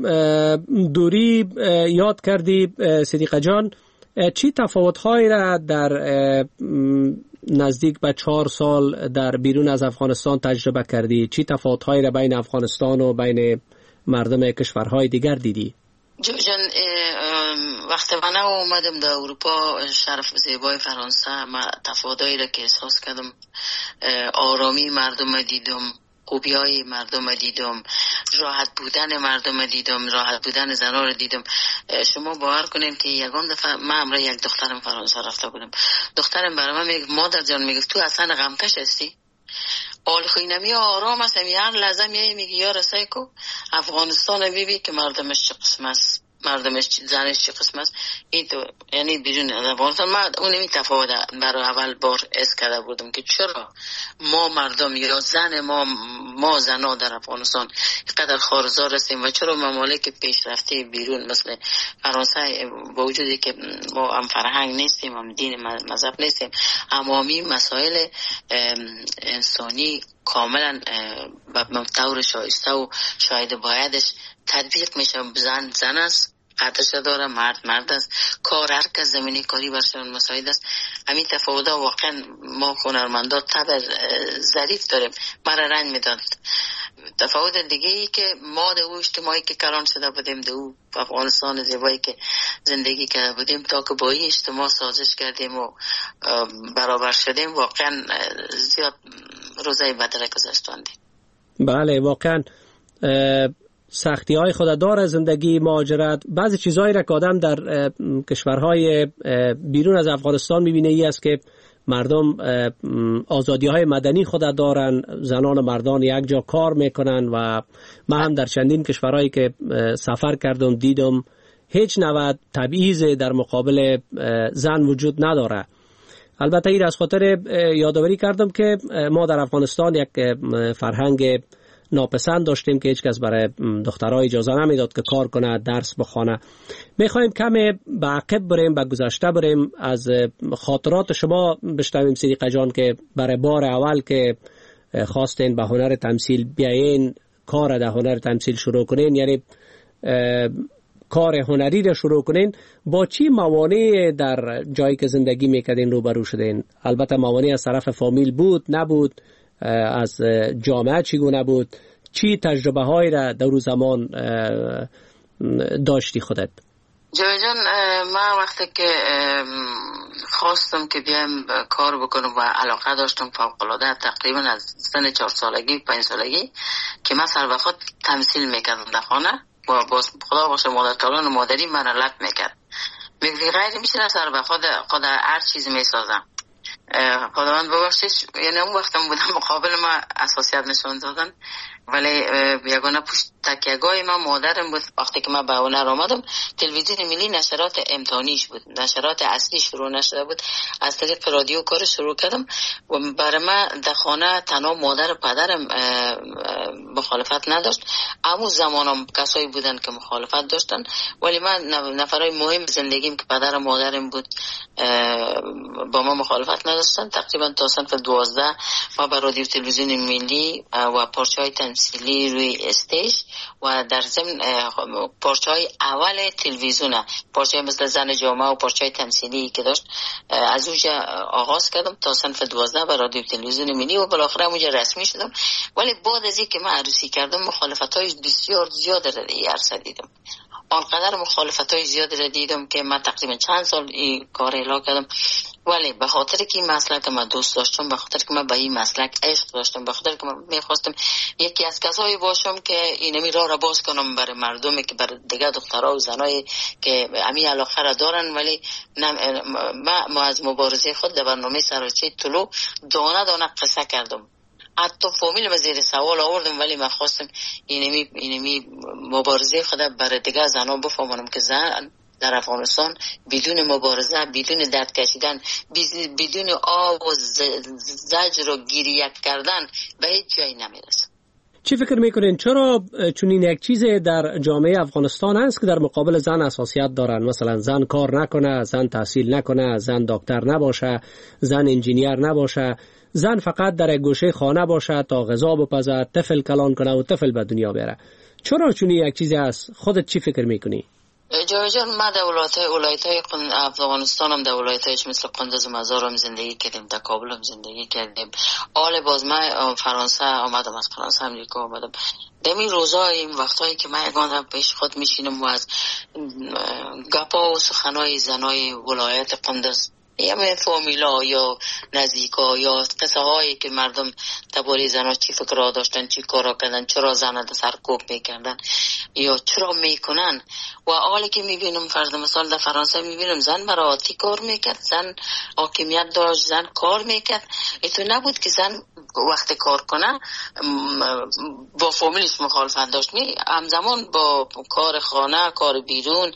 دوری یاد کردی صدیقه جان، چی تفاوت‌هایی را در نزدیک به 4 سال در بیرون از افغانستان تجربه کردی، چی تفاوت‌هایی را بین افغانستان و بین مردم کشورهای دیگر دیدی؟ جان وقتی من اومدم در اروپا شرف زیبای فرانسه، ما تفاوتایی را که احساس کردم، آرامی مردم دیدم، خوبیای مردم دیدم، راحت بودن مردم دیدم، راحت بودن زنها رو دیدم. شما باور کنین که یگان دفعه من همراه یک دخترم فرانسه رفته بودم، دخترم برای من میگه مادر جان، میگه تو اصلا غمکش هستی؟ آل خوینمی آرام است، هر لحظه میگه یا رسای کو افغانستان بیبی که مردمش چه قسم است، مردمش زنش چه قسم است. این تو یعنی بیرون از افغانستان من اونمی تفاوت برای اول بار اس کرده بودم که چرا ما مردم یا زن ما زنا در افغانستان اینقدر خارزار هستیم و چرا ممالک پیشرفته بیرون مثل فرانسه با وجودی که ما هم فرهنگ نیستیم، هم دین مذهب نیستیم، اما مسائل انسانی کاملا به طور شایسته و شاید بایدش تطبیق میشه. زن است، قدرش داره، مرد است، کار هر کس زمینی کاری برشون مساعد است. همین تفاوت واقعا ما هنرمندا طبع ظریف داریم، مرا رنج میداد. تفاوت دیگه ای که ما در او اجتماعی که کلان شده بودیم، در او افغانستان زیبایی که زندگی کرده بودیم، تا که با این اجتماع سازش کردیم و برابر شدیم، واقعا زیاد روزای بدره گذشتاندیم. بله واقعا سختی های خود داره زندگی مهاجرت. بعضی چیزهایی را که آدم در کشورهای بیرون از افغانستان میبینه ای است که مردم آزادی های مدنی خود دارن، زنان و مردان یک جا کار میکنن و من هم در چندین کشورهایی که سفر کردم دیدم هیچ نوع تبعیض در مقابل زن وجود نداره. البته این از خاطر یادآوری کردم که ما در افغانستان یک فرهنگ ناپسند داشتیم که هیچ کس برای دخترها اجازه نمیداد که کار کنه، درس بخونه. میخوایم کمی به عقب بریم، به گذشته بریم، از خاطرات شما بشنویم صدیقه جان که برای بار اول که خواستین به هنر تمثیل بیاین، کار در هنر تمثیل شروع کنین، یعنی کار هنری را شروع کنین، با چی موانع در جایی که زندگی میکردین روبرو شدین؟ البته موانع از طرف فامیل بود نبود، از جامعه چگونه بود؟ چی تجربه هایی را در اون زمان داشتی خودت؟ جوی جان، من وقتی که خواستم که بیایم کار بکنم و علاقه داشتم فوق‌العاده، تقریبا از سن 4 سالگی 5 سالگی که من سر وقت تمثیل میکردم در خانه و خدا باشه مادر کلان و مادری من لط میکرد، میگه غیر میشه سر وقت خود هر چیز میسازم. خداوند ببخشش، یعنی اون وقتم بودم مقابل ما اساسیت نشون دادن، ولی یگانه پشت تکیه‌گاه من مادرم بود. وقتی که من به هنر آمدم تلویزیون ملی نشرات امتحانیش بود، نشرات اصلی شروع نشده بود، از طریق رادیو کار شروع کردم و برای من در خانه تنها مادر و پدرم مخالفت نداشت. اما زمانم کسایی بودن که مخالفت داشتن، ولی من نفرای مهم زندگیم که پدر و مادرم بود با ما مخالفت نداشتن. تقریبا تا صنف 12 ما به رادیو تلویزیون ملی و پارچه‌های تمثیلی روی استیج و در ضمن پارچه‌های اول تلویزیون، پارچه‌های مثل زن جامعه و پارچه‌های تمثیلی که داشت، از اونجا آغاز کردم تا صنف 12 به رادیو تلویزیون ملی و بالاخره اونجا رسمی شدم. ولی بعد از اینکه من عروسی کردم مخالفت‌های بسیار زیاد را عرصه دیدم، آنقدر مخالفت‌های زیاد را دیدم که من تقریبا چند سال این کار اعلام کردم. ولی به خاطر که این مسلک من دوست داشتم، به خاطر که من به این مسلک عشق داشتم، به خاطر که من میخواستم یکی از کسایی باشم که اینمی راه را باز کنم برای مردمی که برای دیگه دخترها و زنایی که امی علاقه را دارن. ولی ما از مبارزه خود در برنامه سراچه طلوع دانه دانه قصه کردم، حتی فامیل به زیر سوال آوردم، ولی من خواستم اینمی مبارزه خود برای دیگه زنان بفهمونم که زن در افغانستان بدون مبارزه، بدون درد کشیدن، بدون آب و زجر و گریه کردن به هیچ جایی نمیرسه. چی فکر میکنین چرا چنین یک چیز در جامعه افغانستان هست که در مقابل زن اساسیت دارن؟ مثلا زن کار نکنه، زن تحصیل نکنه، زن دکتر نباشه، زن انجینیر نباشه، زن فقط در گوشه خانه باشه تا غذا بپزه، طفل کلان کنه و طفل به دنیا بره. چرا چنین یک چیزی هست؟ خودت چی فکر میکنی؟ جان ما در ولایت‌های افغانستان هم در ولایت‌هایش مثل قندوز و مزار هم زندگی کردیم، در کابل هم زندگی کردیم. حال باز من فرانسه آمدم، از فرانسه امریکا آمدم. دمی روزا این وقتایی که من یگان پیش خود میشینم و از گپا و سخنای زنای ولایت قندوز یا فامیلا یا نزدیکا یا قصه هایی که مردم درباره زنها چی فکرها داشتن، چی کارا کردن، چرا زن سرکوب میکردن یا چرا میکنن. و حالی که میبینم فرض مثال در فرانسه میبینم زن براتی کار میکرد، زن حاکمیت داشت، زن کار میکرد. تو نبود که زن وقت کار کنه با فامیلش مخالفت داشت، همزمان با کار خانه، کار بیرون،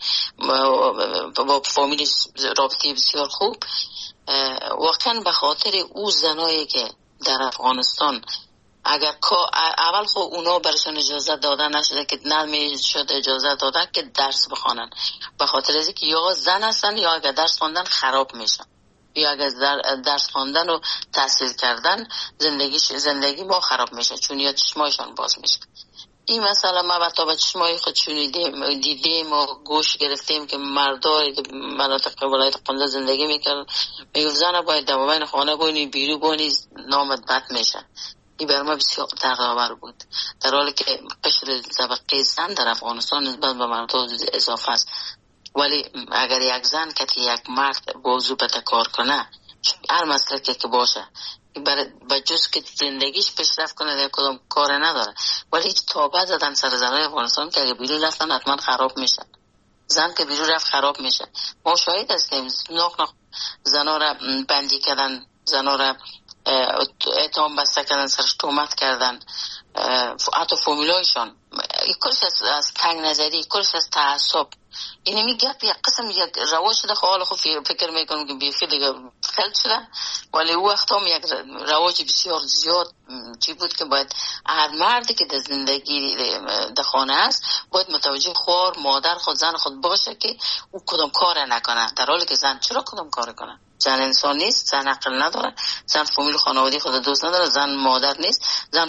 با فامیلش رابطه بسیار خوب. واقعا به خاطر او زنایی که در افغانستان اگر اول خب اونا برشان اجازه داده نشده که نمیشد اجازه داده که درس بخوانن، به خاطر از اینکه یا زن هستن یا اگر درس خواندن خراب میشن، یا اگر درس خواندن و تحصیل کردن زندگی ما خراب میشه، چون یا چشمایشان باز میشه. این مسئله ما با تا به چشمای خود دیدیم و گوش گرفتیم که مردای مناطق ولایت قندوز زندگی میکردن، میگفت زن باید دوامین خانه بونی، بیرو بونی، نامت بد میشه. این بر ما بسیار دردآور بود، در حالی که قشر طبقه زن در افغانستان نسبت به مردان اضافه است. ولی اگر یک زن که یک مرد بازو بده کار کنه، هر مسلکی که باشه، به جز که زندگیش پیشرفت کنه در کدام کار نداره. ولی هیچ تابه زدن سر زنای افغانستان که اگه بیرون رفتن حتما خراب میشه. زن که بیرون رفت خراب میشه. ما شاهد هستیم ناخ زنا را بندی کردن، زنا را اتهام بسته کردن، سرش تهمت کردن، حتی فامیلایشان. کلش از تنگ نظری، کلش از تعصب. این میگه یک قسم یک رواج شده، حالا خب فکر میکنم که بیخی دیگه خلط شده، ولی او وقت هم یک رواج بسیار زیاد چی بود که باید هر مردی که در زندگی در خانه است باید متوجه خوار مادر خود زن خود باشه که او کدام کار نکنه، در حالی که زن چرا کدام کار کنه؟ زن انسان نیست، زن عقل نداره، زن فامیل خانوادگی خود دوست نداره، زن مادر نیست، زن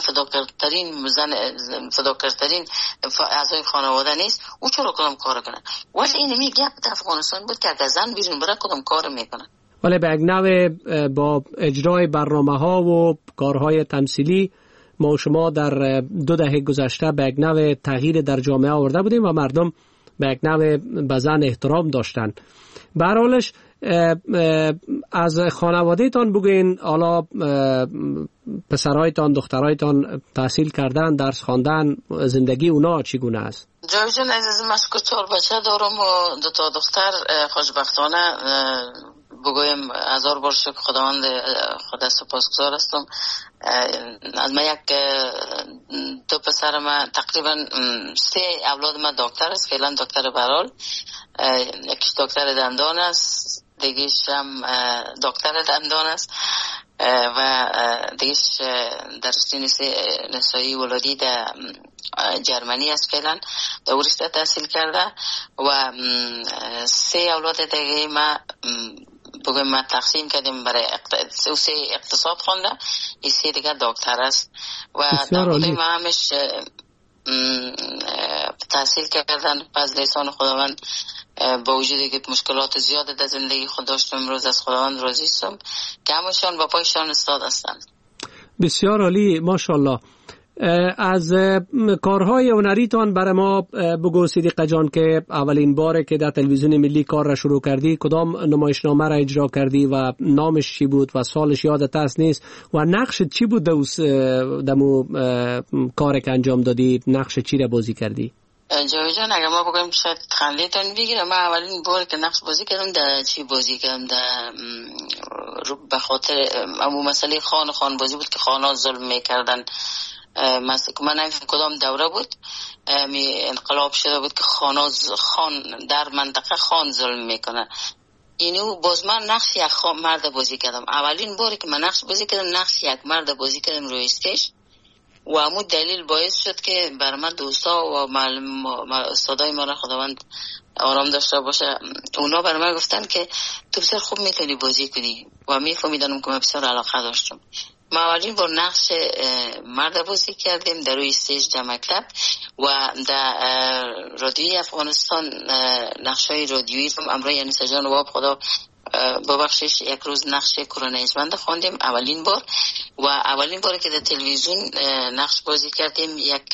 فداکارترین اعضای خانواده نیست، او چرا کدام کار کنه؟ ولی این میگه در افغانستان بود که اگر زن بیرون بره کدام کار میکنه. ولی به یک نوع با اجرای برنامه‌ها و کارهای تمثیلی ما شما در 2 دهه گذشته به یک نوع تغییر در جامعه آورده بودیم و مردم به یک نوع به زن احترام داشتن. به هر حالش از خانواده تان بگوین، حالا پسرهایتان دخترهایتان تحصیل کردن، درس خواندن، زندگی اونا چگونه است؟ جاوید جان عزیز، من 4 بچه دارم و 2 تا دختر. خوشبختانه بگویم 1000 بار شکر خداوند خدا سپاسگزار هستم. از من 2 پسر من تقریبا 3 اولاد من دکتر است. فعلا دکتر برال، یکیش دکتر دندان است، دیگه‌ش هم دکتر دندان است و دیگه‌ش در رشته نسایی ولادی در جرمنی است. فعلا در اروستا تحصیل کرده و 3 اولاد دیگه ما بگویم ما تقسیم کردیم برای 3 اقتصاد خونده، این 3 دیگه دکتر است و در بوده ما همش تحصیل کردن. پس لیسان خداوند با وجودی که مشکلات زیاده در زندگی خود داشتم، امروز از خداوند راضی هستم که همشان با پایشان استاد هستند. بسیار عالی، ماشاءالله. از کارهای هنریتان برای ما بگو صدیقه جان که اولین باره که در تلویزیون ملی کار را شروع کردی کدام نمایشنامه را اجرا کردی و نامش چی بود و سالش یادت است نیست و نقشت چی بود دمو کار که انجام دادی؟ نقش چی را بازی کردی؟ جاوید جان اگر ما بگم شاید خندیتون بگیره، من اولین بار که نقش بازی کردم در چی بازی کردم، در به خاطر امو مسئله خان بازی بود که خانا ظلم میکردن. من نمیدونم کدام دوره بود انقلاب شده بود که خان در منطقه خان ظلم میکنه. اینو باز من نقش یک مرد بازی کردم. اولین باری که من نقش بازی کردم نقش یک مرد بازی کردم روی استیج و همون دلیل باعث شد که بر من دوستا و استادای ما را خداوند آرام داشته باشه، اونا بر من گفتن که تو بسیار خوب میتونی بازی کنی و میفهمیدم که من بسیار علاقه داشتم. ما اولین بار نقش مرد بازی کردیم در روی استیج در مکتب و در رادیوی افغانستان نقشای رادیویی رو امروز یعنی سجان واب خدا ببخشش یک روز نقش کرونیزمند خواندیم اولین بار و اولین باری که در تلویزیون نقش بازی کردیم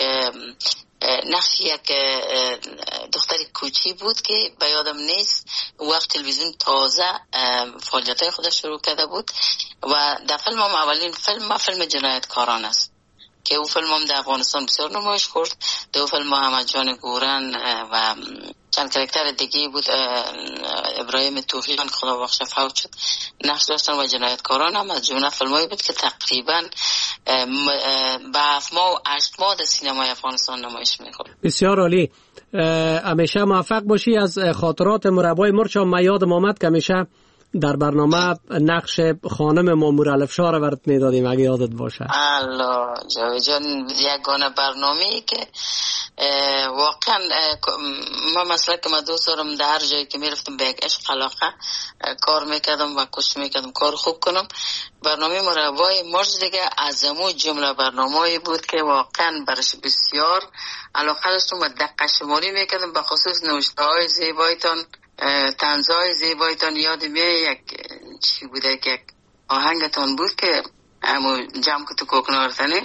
یک دختر کوچی بود که به یادم نیست وقت تلویزیون تازه فعالیت‌های خودش شروع کرده بود و در فیلم هم اولین فیلم جنایتکاران است که او فیلم هم در افغانستان بسیار نمایش خورد. دو فیلم محمد جان گورن و چند کاراکتر دیگه بود، ابراهیم توفیقان خدا بخشه فوت شد نقش داشتن و جنایتکاران هم از جمله فیلمایی بود که تقریبا به 7 ماه و 8 ماه در سینمای افغانستان نمایش می‌خورد. بسیار عالی. همیشه موفق باشی. از خاطرات مربای مرچ هم یادم آمد که همیشه در برنامه نقش خانم مامور الفشار رو برات میدادیم اگه یادت باشه. الله جاوید جان، یگانه برنامه‌ای که واقعا ما مثلا که ما دوست دارم در هر جایی که میرفتم به یک عشق علاقه کار میکردم و کوشش میکردم کار خوب کنم. برنامه مربای مرچ دیگه از همون جمله برنامه‌ای بود که واقعا برش بسیار علاقه داشتم و دقیق شماری میکردم، به خصوص نوشته‌های زیبایتان، طنزهای زیبایتان. یاد یک چی بوده که یک آهنگتان بود که همون جمع که تو کوکنارتنه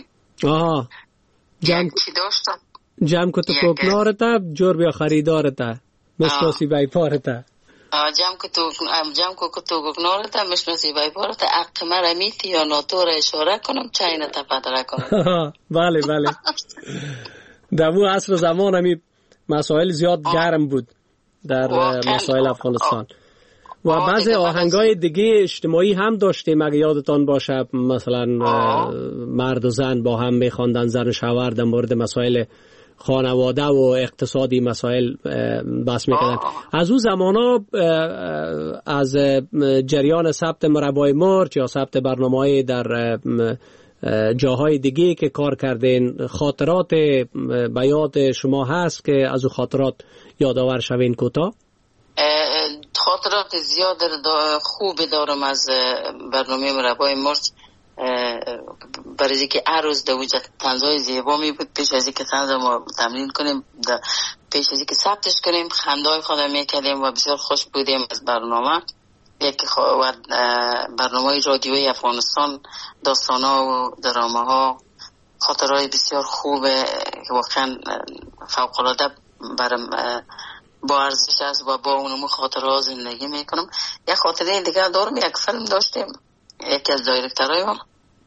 چی داشتم جمع که تو کوکنارتا جور بیا خریدارتا مشناسی بای پارتا جمع که تو کوکنارتا مشناسی بای پارتا اقمه رمیتی یا ناتور اشاره کنم چاینه تا پدره کنم. بله در اون عصر زمان همی مسائل زیاد گرم بود در مسائل افغانستان و بعضی آهنگای دیگه اجتماعی هم داشتیم اگه یادتان باشه، مثلا مرد و زن با هم میخواندن، زن و شوهر در مورد مسائل خانواده و اقتصادی مسائل بحث میکردن. از اون زمانا از جریان ثبت مربای مرچ یا ثبت برنامه‌های در جاهای دیگه که کار کردین، خاطرات به یاد شما هست که از اون خاطرات یادآور شوین کوتاه؟ خاطرات زیاد خوب دارم از برنامه مربای مرچ، برای که هر روز دوجه طنزهای زیبا می بود. پیش از اینکه طنز ما تمرین کنیم، پیش از اینکه ثبتش کنیم خنده‌های خودم میکردیم و بسیار خوش بودیم از برنامه. یکی برنامه رادیویی افغانستان، داستان‌ها و درامه‌ها، خاطرهای بسیار خوبه که واقعا فوق‌العاده برام با ارزش است و با اونمو خاطرها زندگی میکنم. یک خاطره دیگه دارم، یک فیلم داشتیم، یکی از دایرکترهای ما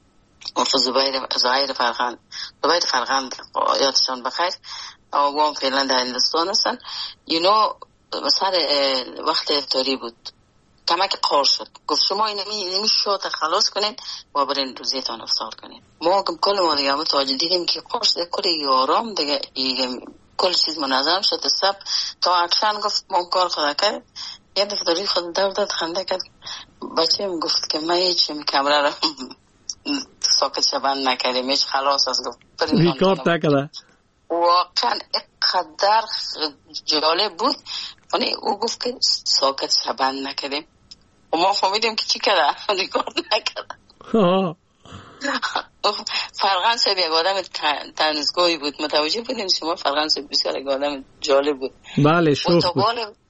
زهیر فرغند یادشان بخیر، و هم فعلا در هندوستان هستن. سر وقت افطاری بود، کمک قار شد، گفت شما اینمی شات خلاص کنین و برین روزیتان افطار کنین. ما کل ما دیگه متوجه دیدیم که قار شده، کل یارام دیگه کل چیز منظم شد. سب تا اکشن گفت ما کار خدا کرد، یه دفتری خود داد خنده کرد. بچه هم گفت که من هیچیم کمره را ساکت شبند نکردیم، هیچ خلاص از گفت بیکار نکرده. واقعا اقدر جالب بود. او گفت که ساکت شبند نکردیم و ما فهمیدیم که چی کرده، ریکارد نکرده. فرغان صاحب یک آدم تنزگویی بود، متوجه بودیم شما. فرغان صاحب بسیار یک آدم جالب بود. بله شوخ بود.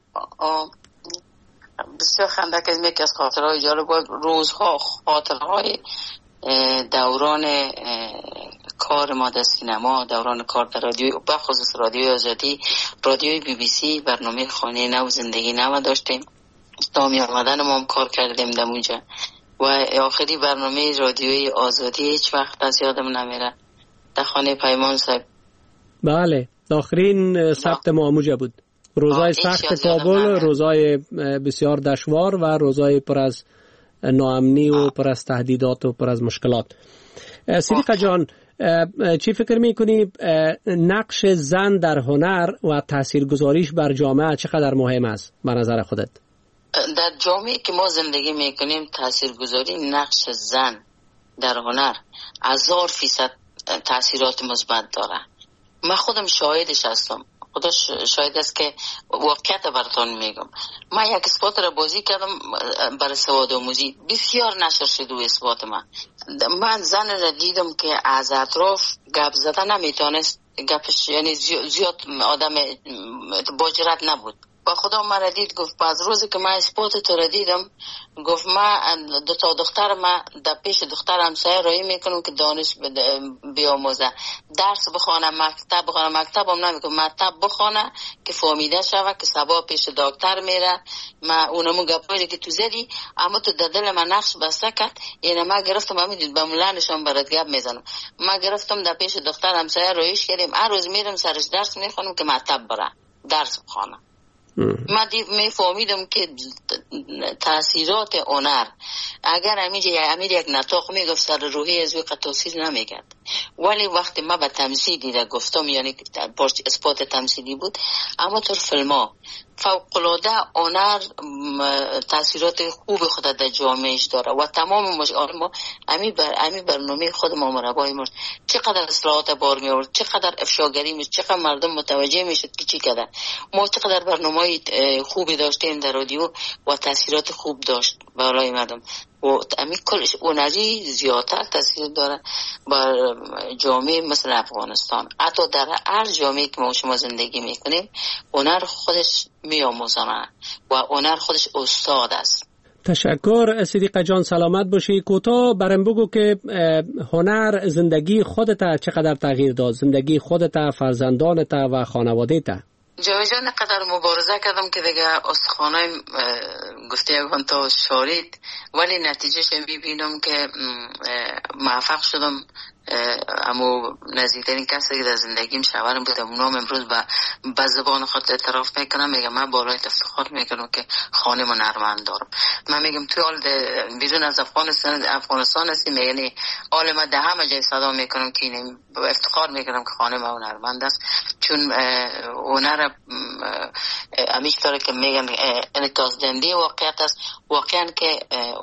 بسیار خنده که از یکی از خاطرهای جالب بود. روزها خاطرهای دوران کار ما در سینما، دوران کار در رادیو، بخصوص رادیوی آزادی، رادیوی BBC، برنامه خانه نو زندگی نو داشتیم. دامی آمدن ما هم کار کردیم در اونجا و آخری برنامه رادیوی آزادی هیچ وقت از یادم نمیره، در خانه پیمان صاحب. بله آخرین ثبت ما اونجا بود. روزای سخت کابل، روزای بسیار دشوار و روزای پر از ناامنی و پر از تهدیدات و پر از مشکلات. صدیقه جان، چی فکر میکنی نقش زن در هنر و تاثیرگذاریش بر جامعه چقدر مهم است به نظر خودت؟ در جامعه که ما زندگی میکنیم تاثیرگذاری نقش زن در هنر 1000% تاثیرات مثبت داره. من خودم شاهدش هستم. خدا شاید است که واقعیت براتون میگم. من یک اسپات را بازی کردم برای سواد آموزی، بسیار نشر شد و اسپات من زن را دیدم که از اطراف گپ زدن نمیتونست، گپش یعنی زیاد آدم باجرت نبود. با خدا مرا دید گفت از روزی که من اسپات تو را دیدم، گفت من دو تا دختر من در پیش دختر همسایه رایی میکنم که دانش بیاموزه، درس بخوانه، مکتب بخوانه، مکتب هم نمیکنم، مکتب بخوانه که فهمیده شوه که سبا پیش دکتر میره. من اونمو گپایی که تو زدی اما تو در دل من نقش بسته کرد. اینه من گرفتم همین با مولانشان برات گپ میزنم. من گرفتم در پیش دختر همسایه رایش کردیم، هر روز میرم سرش درس میخونم که مکتب بره درس بخوانه. من میفهمیدم که تاثیرات هنر اگر امیر یک نطاق میگفت سر روحی از وی تاثیر نمیکرد، ولی وقتی من به تمثیل دیده گفتم، یعنی اسپات تمثیلی بود، اما تو فیلم ها فوق‌العاده هنر تاثیرات خوب خود در جامعهش داره و تمام ما امی برنامه خود ما مربای مرد چقدر اصلاحات بار می آورد، چقدر افشاگری میشه، چقدر مردم متوجه میشد که چی کردن. ما چقدر برنامه خوبی داشتیم در رادیو و تاثیرات خوب داشت برای مردم و امی کلش هنری زیادتر تاثیر داره بر جامعه مثل افغانستان. حتی در هر جامعه که ما شما زندگی میکنیم هنر خودش میآموزانه و هنر خودش استاد است. تشکر صدیقه جان، سلامت باشی. کوتاه برام بگو که هنر زندگی خودت چقدر تغییر داد، زندگی خودت، فرزندانت و خانواده‌ت؟ جاوی جان قدر مبارزه کردم که دیگه استخوانای گفته یکان تا شارید، ولی نتیجهش میبینم که موفق شدم. اما نزدیکترین کسی که در زندگیم شوهرم بودم، اونام امروز به زبان خود اعتراف میکنم، میگم من بالای افتخار میکنم که خانه من هنرمند دارم. من میگم توی حال بیرون از افغانستان هستیم، یعنی حال من در همه جای صدا میکنم که افتخار میکنم که خانه من هنرمند است، چون هنر همیشه داره که میگن انعکاس‌دهنده واقعیت است. واقعا که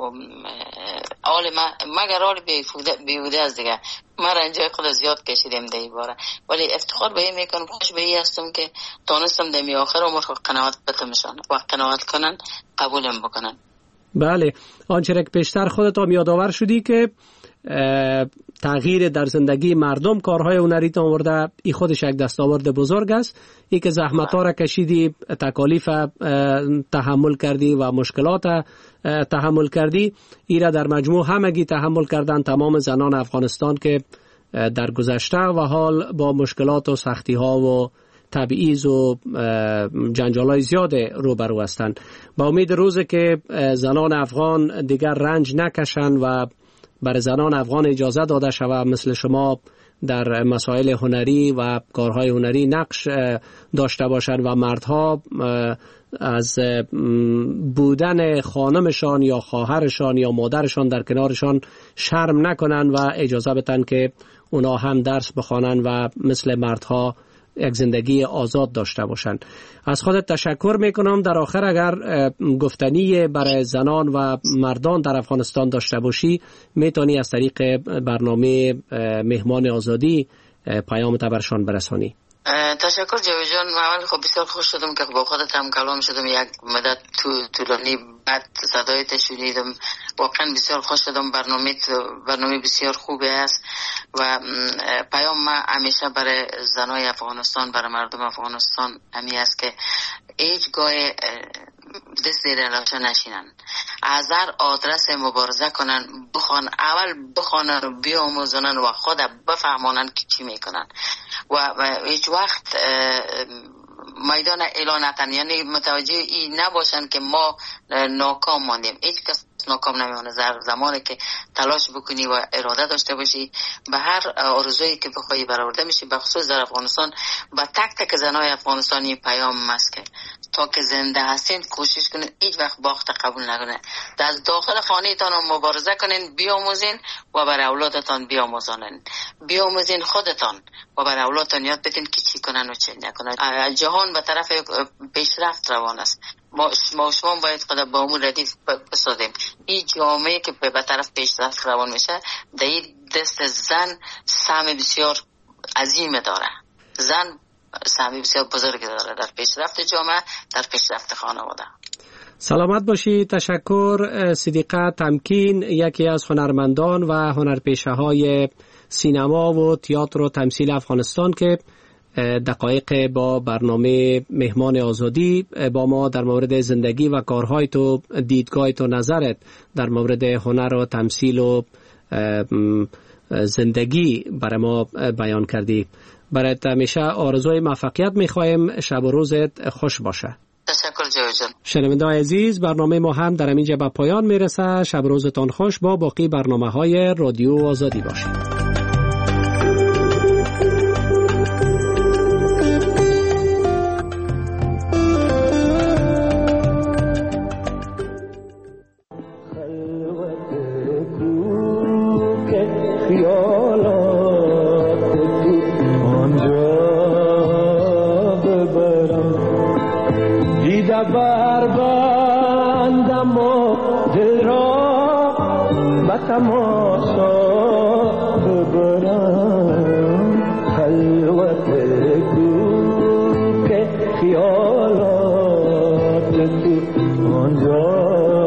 حال من مگر حال بیهوده است دیگه، من رنجای خود زیاد کشیدم در این باره، ولی افتخار به این میکنم، خوش به این هستم که تانستم دمی آخر عمر قناعت بتمشان و قناعت کنن قبولم بکنن. بله، آنچه که پیشتر خودت هم یادآور شدی که تغییر در زندگی مردم کارهای هنری آورده، این خودش یک دستاورد بزرگ است. ای که زحمت‌ها را کشیدی، تکالیف تحمل کردی و مشکلات تحمل کردی، این را در مجموع همگی تحمل کردن تمام زنان افغانستان که در گذشته و حال با مشکلات و سختی‌ها و تبعیض و جنجال‌های زیاد روبرو هستند. با امید روزی که زنان افغان دیگر رنج نکشند و برای زنان افغان اجازه داده شود مثل شما در مسائل هنری و کارهای هنری نقش داشته باشند و مردها از بودن خانمشان یا خواهرشان یا مادرشان در کنارشان شرم نکنند و اجازه بدن که اونا هم درس بخوانند و مثل مردها یک زندگی آزاد داشته باشند. از خودت تشکر میکنم. در آخر اگر گفتنی برای زنان و مردان در افغانستان داشته باشی، میتونی از طریق برنامه مهمان آزادی پیامت برشان برسانی. تشکر جاوی جان. من خب بسیار خوش شدم که با خودت هم کلام شدم، یک مدت طولانی بعد صدایت شنیدم، واقعا بسیار خوش شدم. برنامه بسیار خوبی است و پیام ما همیشه برای زنای افغانستان، برای مردم افغانستان همی است که هیچگاه دست زیر لاشه نشینن، از هر آدرس مبارزه کنن، اول بخوانن و بیاموزنن و خود بفهمانن که چی میکنن و هیچ وقت میدان اعلان نکنن، یعنی متوجه این نباشن که ما ناکام ماندیم. هیچ کس ناکام نمیمونه. زمانی که تلاش بکنی و اراده داشته باشی به هر آرزویی که بخوای برآورده میشی. به خصوص در افغانستان با تک تک زنای افغانستانی پیام است که تا که زنده هستین کوشش کنین هیچ وقت باخت قبول نکنین، از داخل خانه تان مبارزه کنین، بیاموزین و برای اولادتان بیاموزین خودتان و برای اولادتان یاد بدین که چی کنن و چی نکنن. جهان به طرف پیشرفت روان است. ما شما باید خود با امور ردیف بسازیم. این جامعه که به طرف پیشرفت روان میشه در این دست زن سهم بسیار عظیم داره. زن سهمی بسیار بزرگی داره در پیشرفت جامعه، در پیشرفت خانواده. سلامت باشی. تشکر. صدیقه تمکین یکی از هنرمندان و هنرپیشه‌های سینما و تئاتر و تمثیل افغانستان که دقایق با برنامه مهمان آزادی با ما در مورد زندگی و کارهای تو، دیدگاه تو، نظرت در مورد هنر و تمثیل و زندگی برای ما بیان کردی. برایت همیشه آرزوی موفقیت می‌خوایم. شب و روزت خوش باشه. تشکر جواد جان. شنونده‌های عزیز، برنامه ما هم در اینجا به پایان میرسه. شب روزتان خوش. با باقی برنامه‌های رادیو آزادی باشید. بر بندم و دل را به تماشا ببرم، خلوت کو که خیالات تو آنجا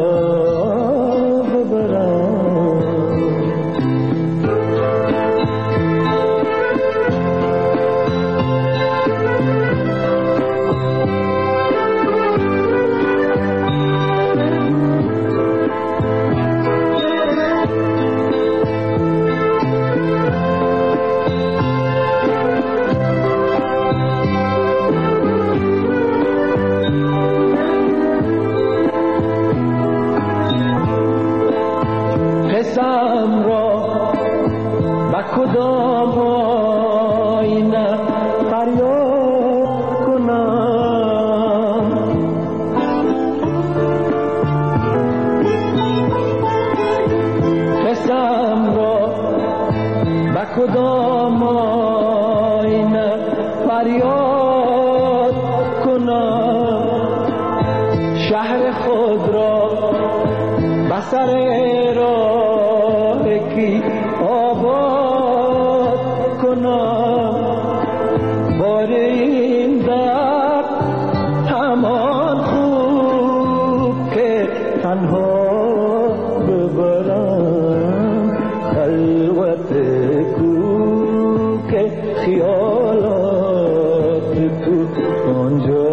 کدام آینه فریاد کنم، شهر خود را به سر راه کی آباد کنم، بار این درد همان خوب که تنها ببرم، خلوت خیالات تو آنجا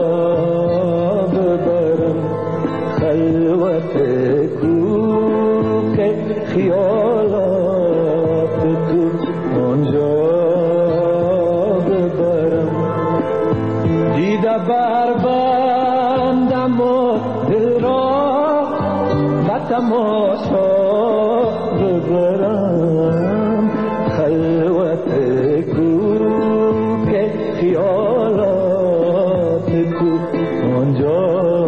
ببرم، خلوت کو که خیالات تو آنجا ببرم، دیده بر بندم و دل را به تماشا ببرم، خلوت خیالات کو آنجا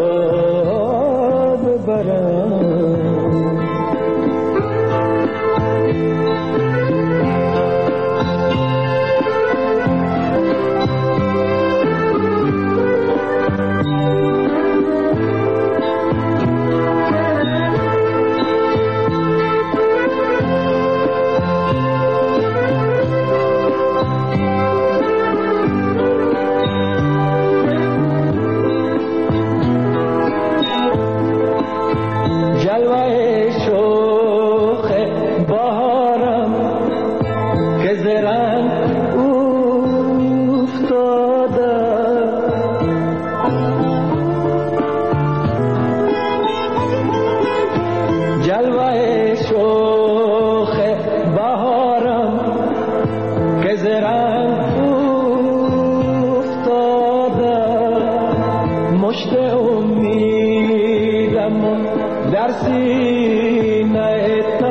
ببرم. در سینه